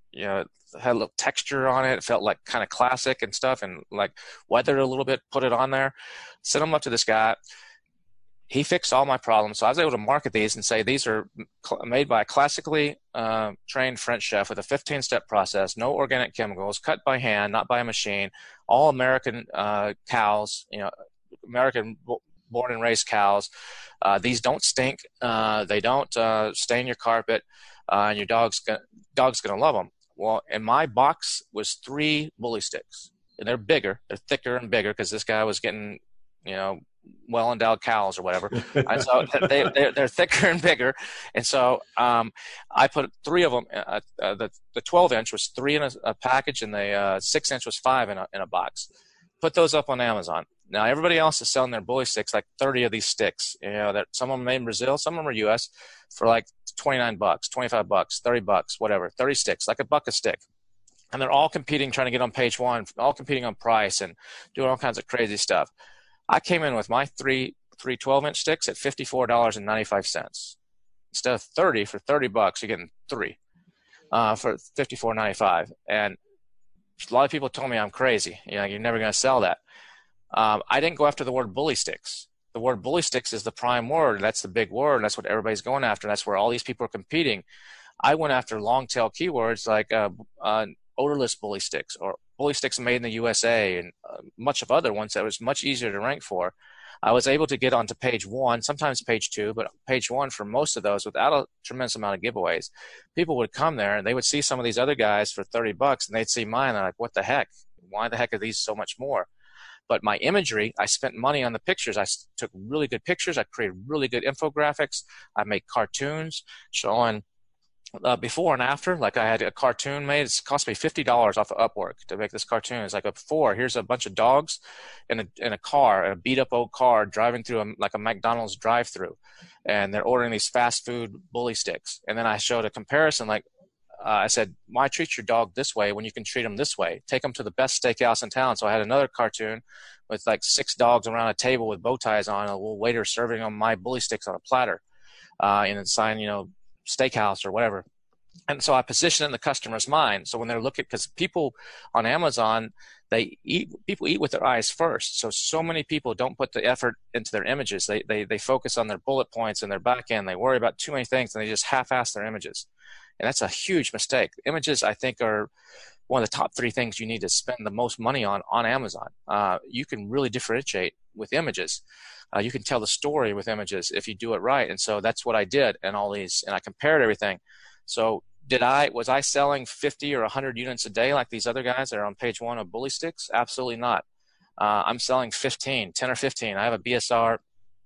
a little texture on it. It felt like kind of classic and stuff, and like weathered a little bit. Put it on there, sent them up to this guy. He fixed all my problems. So I was able to market these and say these are made by a classically trained French chef with a 15-step process, no organic chemicals, cut by hand, not by a machine, all American cows, you know, American born and raised cows. These don't stink. They don't stain your carpet, and your dog's gonna love them. Well, in my box was 3 bully sticks, and they're bigger, they're thicker and bigger because this guy was getting, you know, well-endowed cows or whatever. And so they're thicker and bigger. And so I put 3 of them. The 12-inch was 3 in a package, and the 6-inch was 5 in a box. Put those up on Amazon. Now everybody else is selling their bully sticks, like 30 of these sticks. You know, that some of them made in Brazil, some of them are U.S. for like $29, $25, $30, whatever. 30 sticks, like $1 a stick. And they're all competing, trying to get on page 1, all competing on price and doing all kinds of crazy stuff. I came in with my 3 12-inch sticks at $54.95. Instead of 30 for $30, you're getting 3 for $54.95. And a lot of people told me I'm crazy. You know, you're never going to sell that. I didn't go after the word bully sticks. The word bully sticks is the prime word. That's the big word. That's what everybody's going after. That's where all these people are competing. I went after long tail keywords like odorless bully sticks, or bully sticks made in the USA, and much of other ones that was much easier to rank for. I was able to get onto page 1, sometimes page 2, but page 1 for most of those without a tremendous amount of giveaways. People would come there and they would see some of these other guys for $30 and they'd see mine. And they're like, what the heck? Why the heck are these so much more? But my imagery, I spent money on the pictures. I took really good pictures. I created really good infographics. I made cartoons showing before and after. Like I had a cartoon made. It's cost me $50 off of Upwork to make this cartoon. It's like a before. Here's a bunch of dogs in a car, a beat up old car driving through a McDonald's drive-through, and they're ordering these fast food bully sticks. And then I showed a comparison. Like I said, why treat your dog this way when you can treat them this way? Take them to the best steakhouse in town. So I had another cartoon with like 6 dogs around a table with bow ties on, a little waiter serving them my bully sticks on a platter, in a sign, you know, steakhouse or whatever. And so I position it in the customer's mind. So when they're looking, because people on Amazon, people eat with their eyes first. So many people don't put the effort into their images. They focus on their bullet points and their back end. They worry about too many things and they just half-ass their images. And that's a huge mistake. Images, I think, are one of the top 3 things you need to spend the most money on Amazon. You can really differentiate with images. You can tell the story with images if you do it right. And so that's what I did in all these, and I compared everything. So was I selling 50 or 100 units a day like these other guys that are on page 1 of bully sticks? Absolutely not. I'm selling 10 or 15. I have a BSR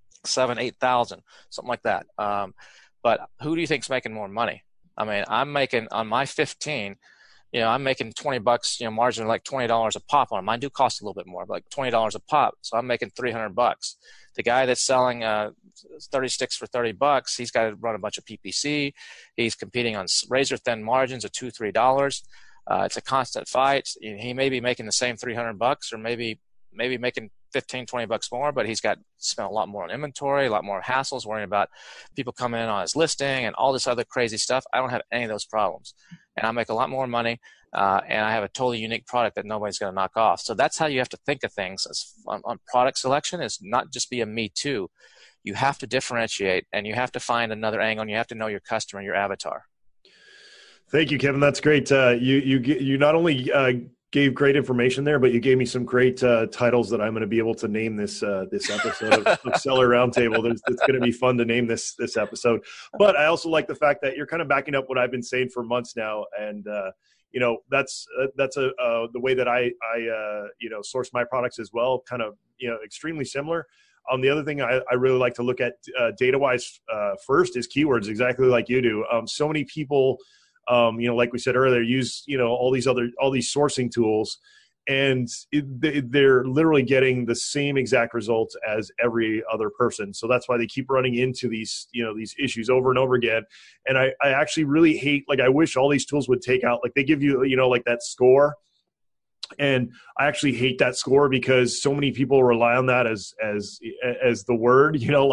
8,000, something like that. But who do you think's making more money? I mean, I'm making on my 15, you know, I'm making $20, you know, margin like $20 a pop on them. Mine do cost a little bit more, but like $20 a pop. So I'm making $300. The guy that's selling 30 sticks for $30, he's got to run a bunch of PPC. He's competing on razor thin margins of $2-3. It's a constant fight. He may be making the same $300 or maybe making $15-20 more, but he's got spent a lot more on inventory, a lot more hassles, worrying about people coming in on his listing and all this other crazy stuff. I don't have any of those problems, and I make a lot more money, and I have a totally unique product that nobody's going to knock off. So that's how you have to think of things on product selection, is not just be a me too. You have to differentiate, and you have to find another angle, and you have to know your customer and your avatar. Thank you, Kevin. That's great. You not only gave great information there, but you gave me some great titles that I'm going to be able to name this episode of Seller Roundtable. It's going to be fun to name this episode. But I also like the fact that you're kind of backing up what I've been saying for months now, and that's the way that I source my products as well. Kind of extremely similar. The other thing I really like to look at data-wise first is keywords, exactly like you do. So many people, like we said earlier, use all these sourcing tools, and they're literally getting the same exact results as every other person. So that's why they keep running into these issues over and over again. And I actually really hate, I wish all these tools would take out, they give you that score. And I actually hate that score because so many people rely on that as the word,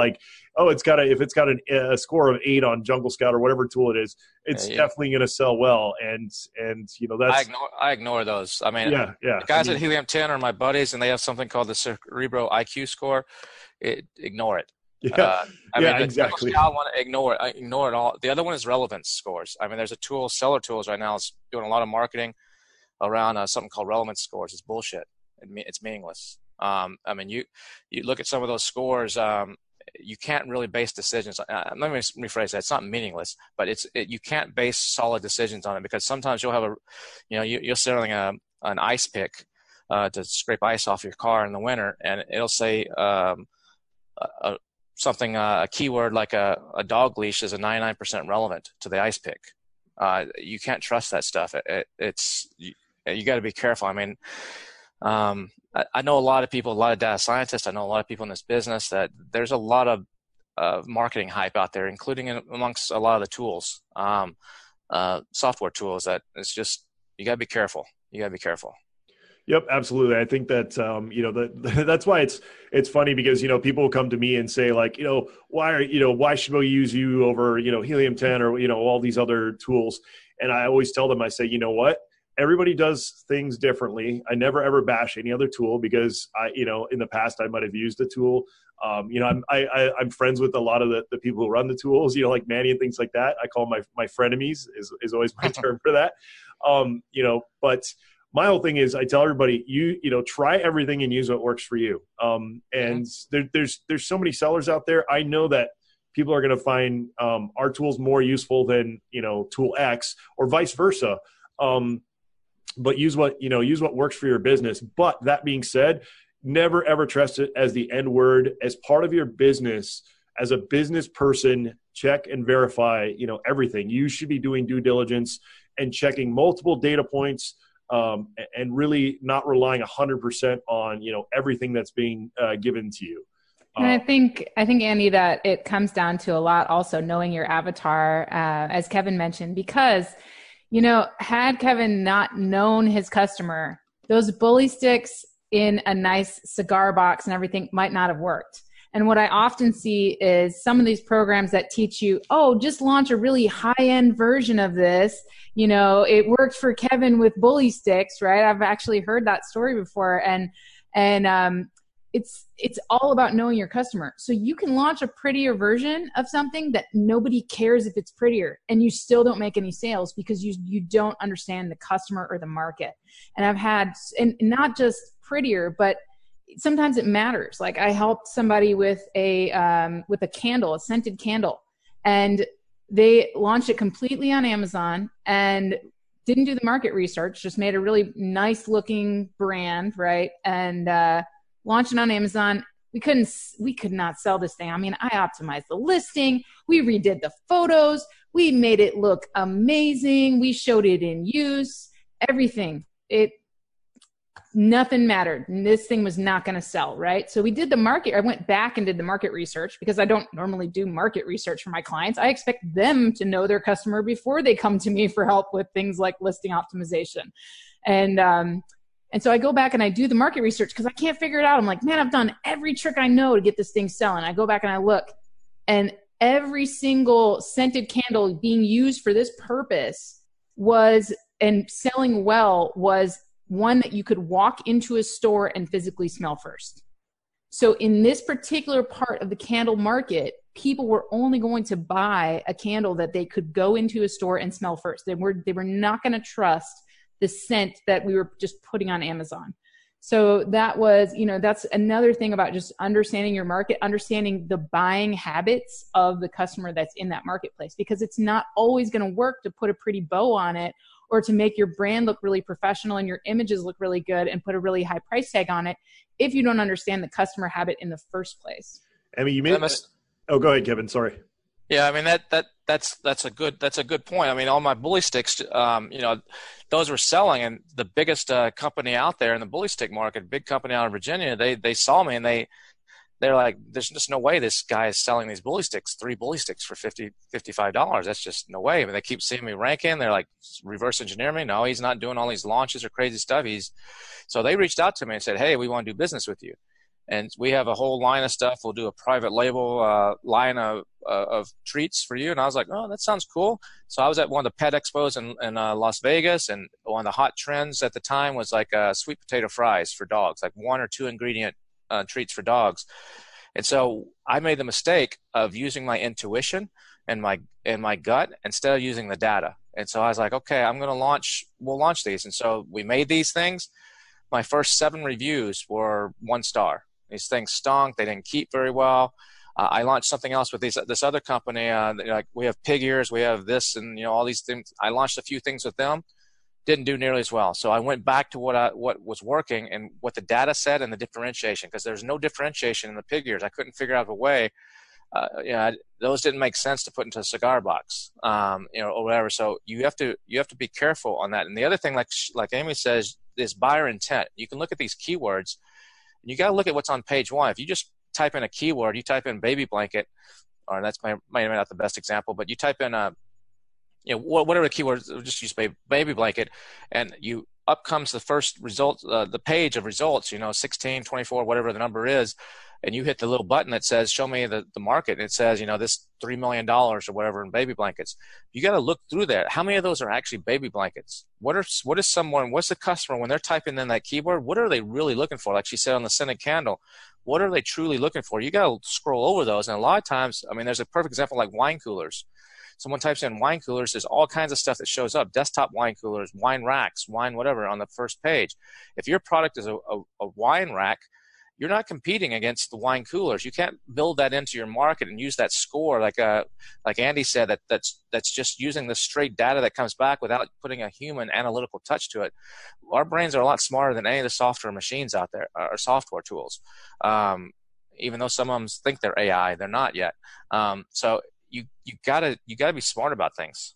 if it's got a score of 8 on Jungle Scout or whatever tool it is, it's definitely going to sell well. And that's I ignore those. I mean, the guys at Helium 10 are my buddies, and they have something called the Cerebro IQ score. Ignore it. Yeah, exactly. I want to ignore it. I ignore it all. The other one is relevance scores. I mean, there's a tool, Seller Tools right now, is doing a lot of marketing around something called relevance scores. It's bullshit. It's meaningless. I mean, you look at some of those scores. You can't really base decisions. Let me rephrase that. It's not meaningless, but you can't base solid decisions on it, because sometimes you'll have you're selling an ice pick to scrape ice off your car in the winter, and it'll say a keyword like a dog leash is a 99% relevant to the ice pick. You can't trust that stuff. You got to be careful. I mean, I know a lot of people, a lot of data scientists. I know a lot of people in this business that there's a lot of marketing hype out there, including amongst a lot of the tools, software tools. That it's just, you got to be careful. You got to be careful. Yep, absolutely. I think that that's why it's funny, because people will come to me and say why should we use you over Helium 10 or all these other tools, and I always tell them, I say, you know what, everybody does things differently. I never ever bash any other tool, because in the past I might have used a tool. I'm friends with a lot of the people who run the tools, like Manny and things like that. I call my frenemies is always my term for that. But my whole thing is, I tell everybody, try everything and use what works for you. And there's so many sellers out there. I know that people are going to find our tools more useful than tool X, or vice versa. But use what works for your business. But that being said, never ever trust it as the end word. As part of your business, as a business person, check and verify everything. You should be doing due diligence and checking multiple data points, and really not relying 100% on everything that's being given to you. And I think Andy, that it comes down to a lot also knowing your avatar, as Kevin mentioned, because had Kevin not known his customer, those bully sticks in a nice cigar box and everything might not have worked. And what I often see is some of these programs that teach you, just launch a really high-end version of this. It worked for Kevin with bully sticks, right? I've actually heard that story before. And it's all about knowing your customer. So you can launch a prettier version of something that nobody cares if it's prettier, and you still don't make any sales because you don't understand the customer or the market. And I've had, and not just prettier, but sometimes it matters. Like I helped somebody with a candle, a scented candle, and they launched it completely on Amazon and didn't do the market research, just made a really nice looking brand, right? And launched it on Amazon. We could not sell this thing. I mean, I optimized the listing. We redid the photos. We made it look amazing. We showed it in use, everything. nothing mattered. This thing was not going to sell, right? So we did the market. I went back and did the market research because I don't normally do market research for my clients. I expect them to know their customer before they come to me for help with things like listing optimization. And so I go back and I do the market research because I can't figure it out. I'm like, man, I've done every trick I know to get this thing selling. I go back and I look, and every single scented candle being used for this purpose was, and selling well, was one that you could walk into a store and physically smell first. So in this particular part of the candle market, people were only going to buy a candle that they could go into a store and smell first. They were not going to trust the scent that we were just putting on Amazon. So that was, that's another thing about just understanding your market, understanding the buying habits of the customer that's in that marketplace, because it's not always going to work to put a pretty bow on it or to make your brand look really professional and your images look really good and put a really high price tag on it if you don't understand the customer habit in the first place. I mean, oh, go ahead, Kevin. Sorry. Yeah, I mean that's a good point. I mean, all my bully sticks, those were selling, and the biggest company out there in the bully stick market, big company out of Virginia, they saw me and they're like, there's just no way this guy is selling these bully sticks, 3 bully sticks for $55. That's just no way. I mean, they keep seeing me ranking. They're like, reverse engineer me. No, he's not doing all these launches or crazy stuff. So they reached out to me and said, hey, we want to do business with you. And we have a whole line of stuff. We'll do a private label line of treats for you. And I was like, oh, that sounds cool. So I was at one of the pet expos in Las Vegas, and one of the hot trends at the time was like sweet potato fries for dogs, like 1 or 2 ingredient treats for dogs. And so I made the mistake of using my intuition and my gut instead of using the data. And so I was like, okay, we'll launch these. And so we made these things. My first 7 reviews were 1 star. These things stunk. They didn't keep very well. I launched something else with this other company. Like, we have pig ears, we have this, and all these things. I launched a few things with them. Didn't do nearly as well. So I went back to what was working and what the data said and the differentiation, because there's no differentiation in the pig ears. I couldn't figure out a way. Those didn't make sense to put into a cigar box, or whatever. So you have to be careful on that. And the other thing, like Amy says, is buyer intent. You can look at these keywords. You got to look at what's on page 1. If you just type in a keyword, you type in baby blanket, or that's might not the best example, but you type in whatever the keywords, just use baby blanket, and up comes the first result, the page of results, 16, 24, whatever the number is, and you hit the little button that says, show me the market, and it says, this $3 million or whatever in baby blankets. You got to look through that. How many of those are actually baby blankets? What's the customer, when they're typing in that keyword, what are they really looking for? Like she said on the scented candle, what are they truly looking for? You got to scroll over those. And a lot of times, I mean, there's a perfect example like wine coolers. Someone types in wine coolers, there's all kinds of stuff that shows up, desktop wine coolers, wine racks, wine whatever on the first page. If your product is a wine rack, you're not competing against the wine coolers. You can't build that into your market and use that score like Andy said, that's just using the straight data that comes back without putting a human analytical touch to it. Our brains are a lot smarter than any of the software machines out there, or software tools. Even though some of them think they're AI, they're not yet. So you gotta be smart about things.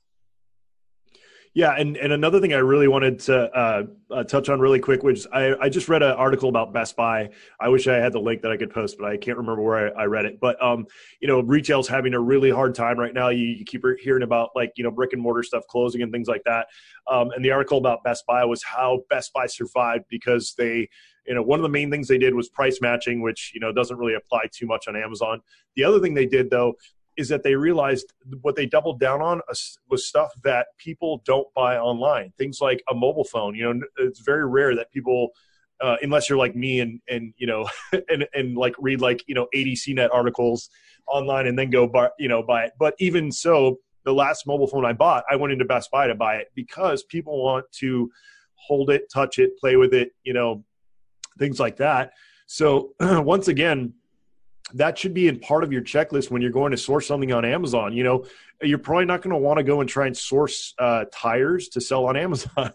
Yeah, and another thing I really wanted to touch on really quick, which I just read an article about Best Buy. I wish I had the link that I could post, but I can't remember where I read it. But retail's having a really hard time right now. You keep hearing about brick and mortar stuff closing and things like that. And the article about Best Buy was how Best Buy survived because they, one of the main things they did was price matching, which doesn't really apply too much on Amazon. The other thing they did though is that they realized what they doubled down on was stuff that people don't buy online. Things like a mobile phone. It's very rare that people, unless you're like me and and like read 80 CNET articles online and then go buy it. But even so, the last mobile phone I bought, I went into Best Buy to buy it because people want to hold it, touch it, play with it, things like that. So once again, that should be in part of your checklist when you're going to source something on Amazon. You're probably not going to want to go and try and source tires to sell on Amazon.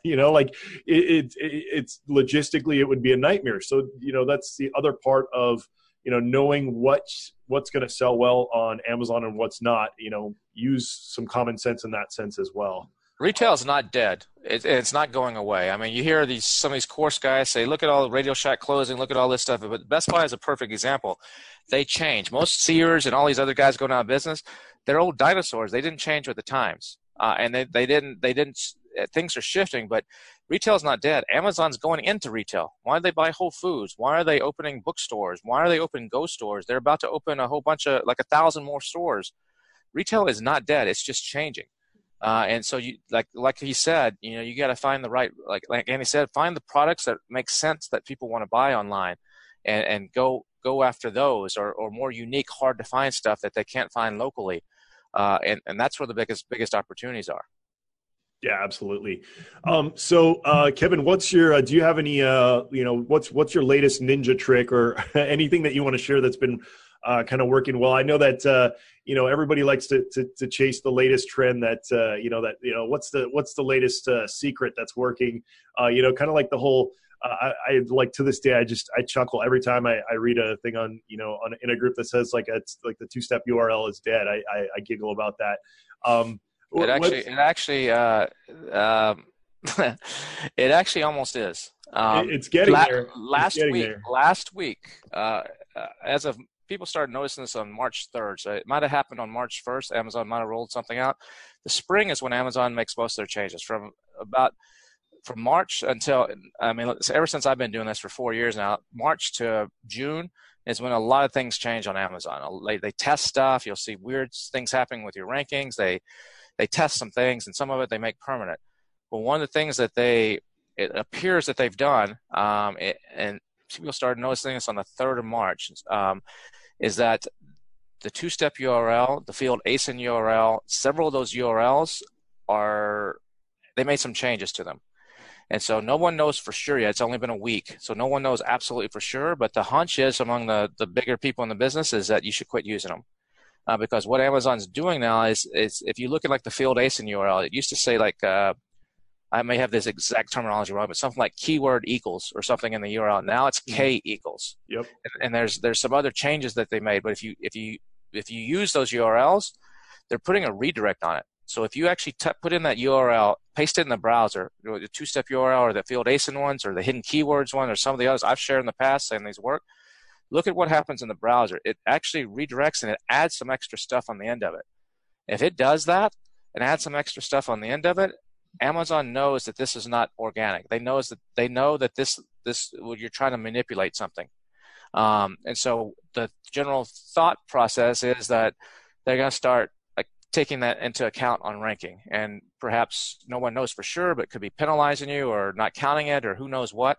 It's logistically, it would be a nightmare. So, that's the other part of, knowing what's going to sell well on Amazon and what's not, use some common sense in that sense as well. Retail is not dead. It's not going away. I mean, you hear some of these course guys say, look at all the Radio Shack closing, look at all this stuff. But Best Buy is a perfect example. They change. Most Sears and all these other guys going out of business, they're old dinosaurs. They didn't change with the times. And they didn't, things are shifting, but retail is not dead. Amazon's going into retail. Why did they buy Whole Foods? Why are they opening bookstores? Why are they opening Go stores? They're about to open a whole bunch of, like 1,000 more stores. Retail is not dead. It's just changing. And so you, like he said, you got to find the right, like Andy said, find the products that make sense that people want to buy online and go after those or more unique, hard to find stuff that they can't find locally. And that's where the biggest opportunities are. Yeah, absolutely. So Kevin, what's your, do you have any, what's your latest ninja trick or anything that you want to share that's been kind of working well? I know that, everybody likes to chase the latest trend what's the latest secret that's working, kind of like the whole, I like to this day, I chuckle every time I read a thing on, in a group that says it's like the 2-step URL is dead. I giggle about that. It actually almost is. It's getting there. Last week, as of people started noticing this on March 3rd, so it might have happened on March 1st. Amazon might have rolled something out. The spring is when Amazon makes most of their changes. From March until, ever since I've been doing this for 4 years now, March to June is when a lot of things change on Amazon. They test stuff. You'll see weird things happening with your rankings. They test some things, and some of it they make permanent. But one of the things that it appears that they've done, and people started noticing this on the 3rd of March, is that the 2-step URL, the field ASIN URL, several of those URLs they made some changes to them. And so no one knows for sure yet. It's only been a week. So no one knows absolutely for sure. But the hunch is among the bigger people in the business is that you should quit using them. Because what Amazon's doing now is if you look at the field ASIN URL, it used to say I may have this exact terminology wrong, but something like keyword equals or something in the URL. Now it's K equals. Yep. And there's some other changes that they made. But if you use those URLs, they're putting a redirect on it. So if you actually put in that URL, paste it in the browser, the 2-step URL or the field ASIN ones or the hidden keywords one or some of the others I've shared in the past saying these work, look at what happens in the browser. It actually redirects and it adds some extra stuff on the end of it. If it does that and adds some extra stuff on the end of it, Amazon knows that this is not organic. They know that this you're trying to manipulate something. And so the general thought process is that they're going to start taking that into account on ranking, and perhaps no one knows for sure, but could be penalizing you or not counting it or who knows what.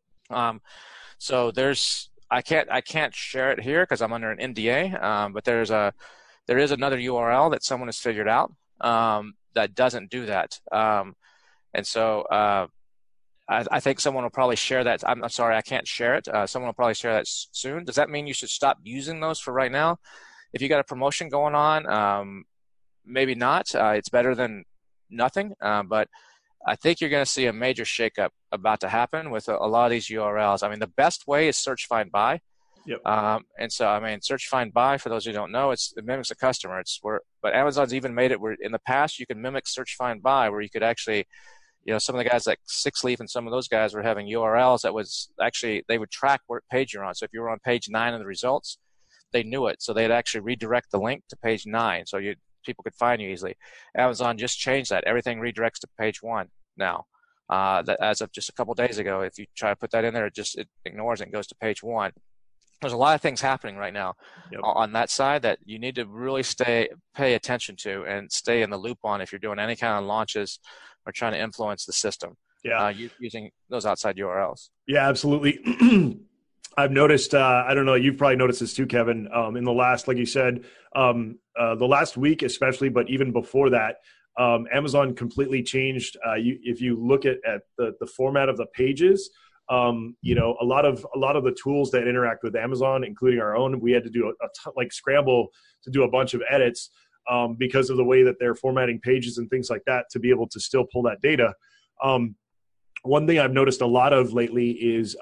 So I can't share it here because I'm under an NDA, but there is another URL that someone has figured out that doesn't do that. And so I think someone will probably share that. I'm sorry, I can't share it. Someone will probably share that soon. Does that mean you should stop using those for right now? If you got a promotion going on, maybe not. It's better than nothing. But I think you're going to see a major shakeup about to happen with a lot of these URLs. The best way is search, find, buy. Yep. And so, search, find, buy, for those who don't know, it mimics a customer. But Amazon's even made it where in the past you can mimic search, find, buy, where you could actually, some of the guys like Sixleaf and some of those guys were having URLs that was actually, they would track what page you're on. So if you were on page 9 of the results, they knew it. So they'd actually redirect the link to page 9. So people could find you easily. Amazon just changed that. Everything redirects to page 1 now. That as of just a couple days ago, if you try to put that in there, it ignores it and goes to page 1. There's a lot of things happening right now on that side that you need to really pay attention to and stay in the loop on if you're doing any kind of launches or trying to influence the system. Yeah. Using those outside URLs. Yeah, absolutely. I've noticed, I don't know, you've probably noticed this too, Kevin, in the last, like you said, the last week especially, but even before that, Amazon completely changed. If you look at the format of the pages, a lot of the tools that interact with Amazon, including our own, we had to do scramble to do a bunch of edits because of the way that they're formatting pages and things like that to be able to still pull that data. One thing I've noticed a lot of lately is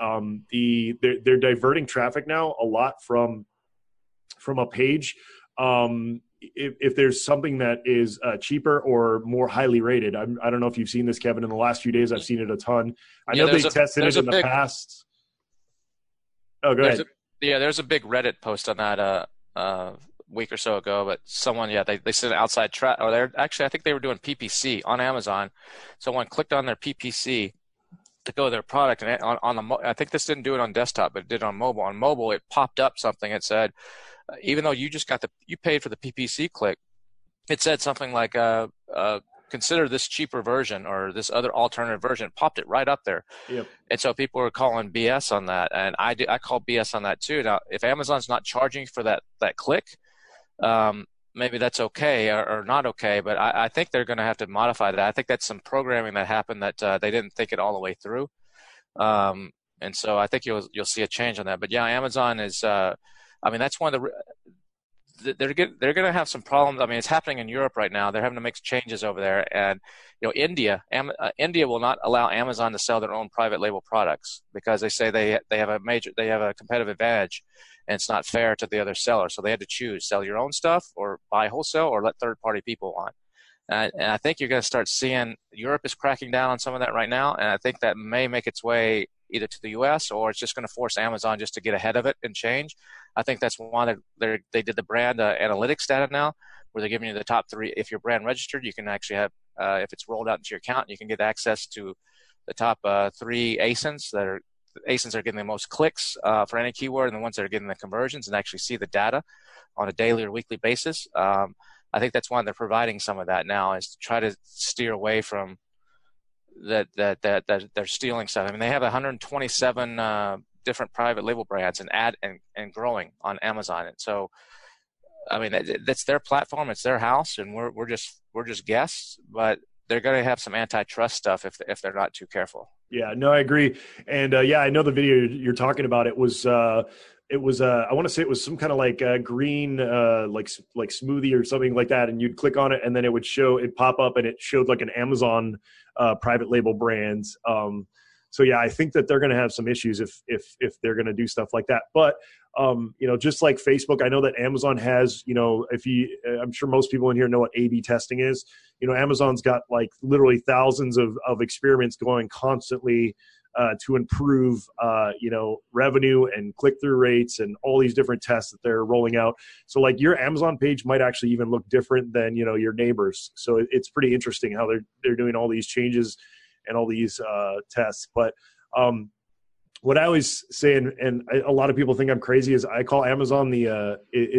they're diverting traffic now a lot from a page if there's something that is cheaper or more highly rated. I don't know if you've seen this, Kevin. In the last few days, I've seen it a ton. I know they tested it in the past. Oh, go ahead. There's a big Reddit post on that week or so ago, but someone, they sent an outside track, or I think they were doing PPC on Amazon. Someone clicked on their PPC to go to their product, and I think this didn't do it on desktop, but it did on mobile. On mobile, it popped up something. It said, even though you just you paid for the PPC click, it said something like, consider this cheaper version or this other alternative version. It popped it right up there. Yep. And so people were calling BS on that. And I call BS on that too. Now, if Amazon's not charging for that click, maybe that's okay or not okay. But I think they're going to have to modify that. I think that's some programming that happened that they didn't think it all the way through. And so I think you'll see a change on that. But yeah, Amazon is, that's one of they're going to have some problems. I mean, it's happening in Europe right now. They're having to make changes over there. And, India will not allow Amazon to sell their own private label products because they say they have a competitive advantage, and it's not fair to the other seller. So they had to choose: sell your own stuff or buy wholesale or let third-party people on. And I think you're going to start seeing Europe is cracking down on some of that right now. And I think that may make its way either to the U.S. or it's just going to force Amazon just to get ahead of it and change. I think that's why they did the brand analytics data now, where they're giving you the top 3. If you're brand registered, you can actually have, if it's rolled out into your account, you can get access to the top 3 ASINs ASINs are getting the most clicks for any keyword, and the ones that are getting the conversions, and actually see the data on a daily or weekly basis. I think that's why they're providing some of that now, is to try to steer away from that they're stealing stuff. I mean, they have 127 different private label brands and growing on Amazon. And so, I mean, that's their platform, it's their house, and we're just guests. But they're going to have some antitrust stuff if they're not too careful. Yeah, no, I agree. And I know the video you're talking about. It was I want to say it was some kind of like green like smoothie or something like that, and you'd click on it and then it'd pop up and it showed like an Amazon private label brand. So yeah, I think that they're going to have some issues if they're going to do stuff like that. But just like Facebook, I know that Amazon has, I'm sure most people in here know what A/B testing is. Amazon's got like literally thousands of experiments going constantly to improve, revenue and click-through rates and all these different tests that they're rolling out. So like your Amazon page might actually even look different than, your neighbors. So it's pretty interesting how they're doing all these changes and all these tests. But what I always say, and a lot of people think I'm crazy, is I call Amazon the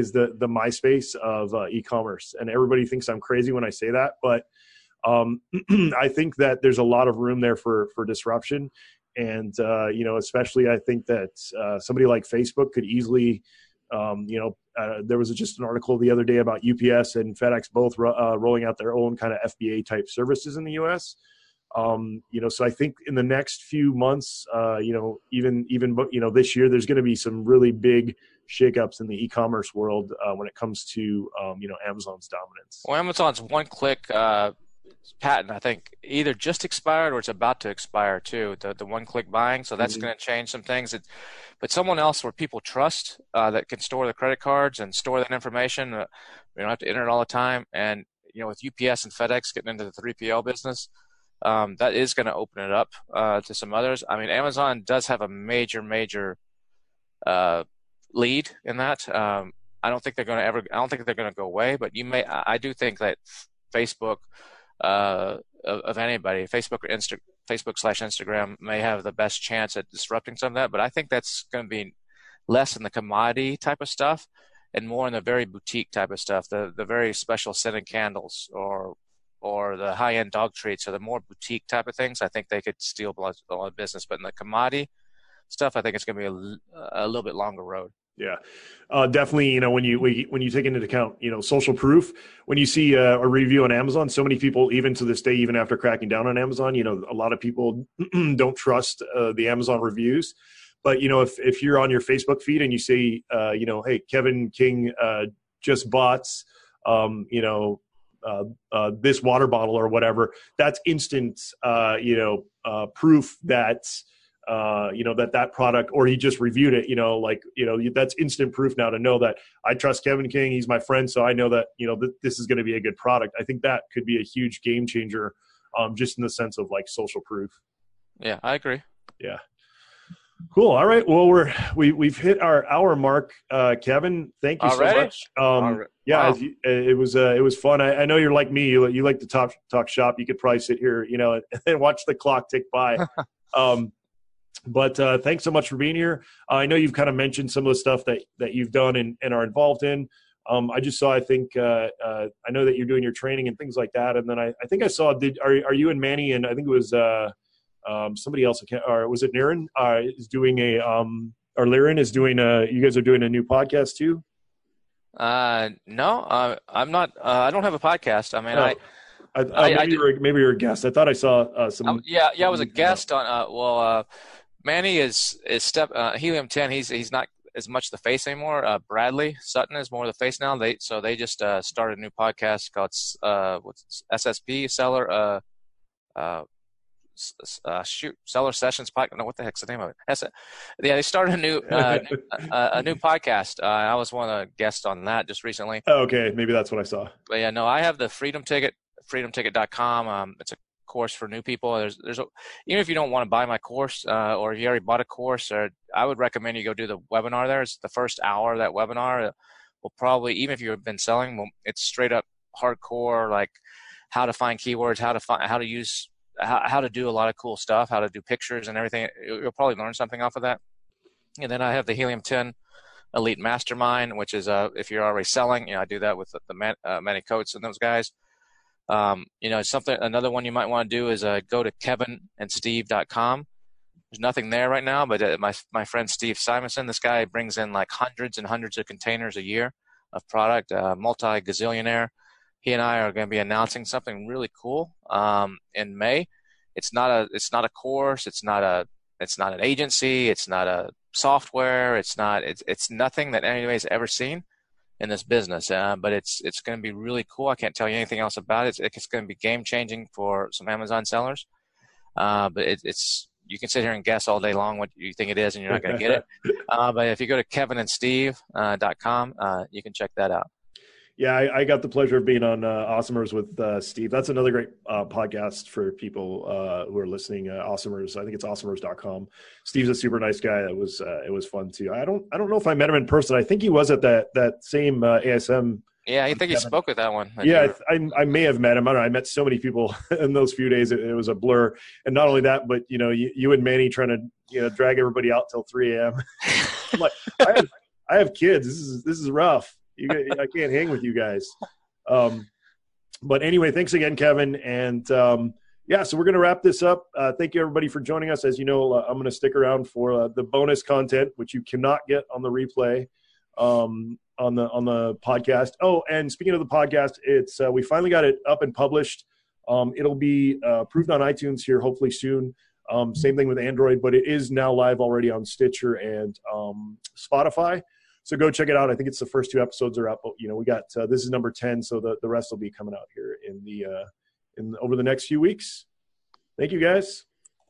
MySpace of e-commerce, and everybody thinks I'm crazy when I say that. But I think that there's a lot of room there for disruption. And, especially I think that somebody like Facebook could easily, there was just an article the other day about UPS and FedEx both rolling out their own kind of FBA type services in the U.S. So I think in the next few months, even this year, there's going to be some really big shakeups in the e-commerce world when it comes to, Amazon's dominance. Well, Amazon's one-click patent, I think, either just expired or it's about to expire too, the one-click buying. So that's going to change some things. But someone else where people trust that can store the credit cards and store that information, you don't have to enter it all the time. And, with UPS and FedEx getting into the 3PL business, that is going to open it up to some others. I mean, Amazon does have a major lead in that. I don't think they're going to go away, but I do think that Facebook, of anybody, Facebook or Facebook/Instagram may have the best chance at disrupting some of that. But I think that's going to be less in the commodity type of stuff and more in the very boutique type of stuff, the very special scented candles or the high-end dog treats, or the more boutique type of things. I think they could steal a lot of business. But in the commodity stuff, I think it's going to be a little bit longer road. Yeah, definitely. When you take into account, social proof, when you see a review on Amazon, so many people, even to this day, even after cracking down on Amazon, a lot of people don't trust the Amazon reviews. But, if you're on your Facebook feed and you say, hey, Kevin King just bought, this water bottle or whatever, that's instant, proof that that product, or he just reviewed it, that's instant proof now to know that I trust Kevin King. He's my friend. So I know that, this is going to be a good product. I think that could be a huge game changer, just in the sense of like social proof. Yeah, I agree. Yeah. Cool. All right. Well, we've hit our hour mark. Kevin, thank you Already? so much. Yeah, wow. It was fun. I know you're like me. You like to talk shop. You could probably sit here, and watch the clock tick by. But thanks so much for being here. I know you've kind of mentioned some of the stuff that you've done and are involved in. I just saw, I think, I know that you're doing your training and things like that. And then I think I saw, are you and Manny, and I think it was somebody else, or was it Niren, is doing or Liren is doing you guys are doing a new podcast too? No, I'm not, I don't have a podcast. I mean, maybe you're a guest. I thought I saw some. I was a guest on, Manny is Helium 10. He's not as much the face anymore. Bradley Sutton is more the face now. They just started a new podcast called SSP Seller Seller Sessions podcast. No, what the heck's the name of it? They started a new podcast. I was one of the guests on that just recently. Oh, okay, maybe that's what I saw. But yeah, no, I have the Freedom Ticket, freedomticket.com. It's a course for new people. Even if you don't want to buy my course, or if you already bought a course, or I would recommend you go do the webinar there. It's the first hour of that webinar. Will probably, even if you've been selling, it's straight up hardcore, like how to find keywords, how to do a lot of cool stuff, how to do pictures and everything. You'll probably learn something off of that. And then I have the Helium 10 Elite Mastermind, which is if you're already selling, I do that with the Manny Coates and those guys. Another one you might want to do is go to kevinandsteve.com. There's nothing there right now, but my friend Steve Simonson, this guy brings in like hundreds and hundreds of containers a year of product, multi-gazillionaire. He and I are going to be announcing something really cool in May. It's not a course. It's not an agency. It's not a software. It's nothing that anybody's ever seen in this business, but it's going to be really cool. I can't tell you anything else about it. It's going to be game changing for some Amazon sellers. But it's you can sit here and guess all day long what you think it is, and you're not going to get it. But if you go to kevinandsteve.com, you can check that out. Yeah, I got the pleasure of being on Awesomers with Steve. That's another great podcast for people who are listening. Awesomers, I think it's awesomers.com. Steve's a super nice guy. It was fun too. I don't know if I met him in person. I think he was at that same ASM. Yeah, I think he spoke with that one. Yeah, I may have met him. I don't know. I met so many people in those few days. It was a blur. And not only that, but you and Manny trying to drag everybody out till 3 a.m. I'm like, I have kids. This is rough. I can't hang with you guys. But anyway, thanks again, Kevin. And so we're going to wrap this up. Thank you, everybody, for joining us. As you know, I'm going to stick around for the bonus content, which you cannot get on the replay on the podcast. Oh, and speaking of the podcast, it's we finally got it up and published. It'll be approved on iTunes here hopefully soon. Same thing with Android, but it is now live already on Stitcher and Spotify. So go check it out. I think it's the first 2 episodes are up. But, we got this is number 10, so the rest will be coming out here over the next few weeks. Thank you, guys.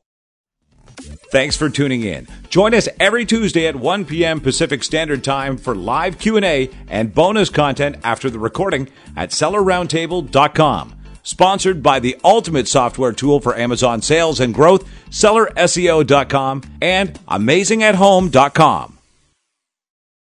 Thanks for tuning in. Join us every Tuesday at 1 p.m. Pacific Standard Time for live Q&A and bonus content after the recording at sellerroundtable.com. Sponsored by the ultimate software tool for Amazon sales and growth, sellerseo.com and amazingathome.com.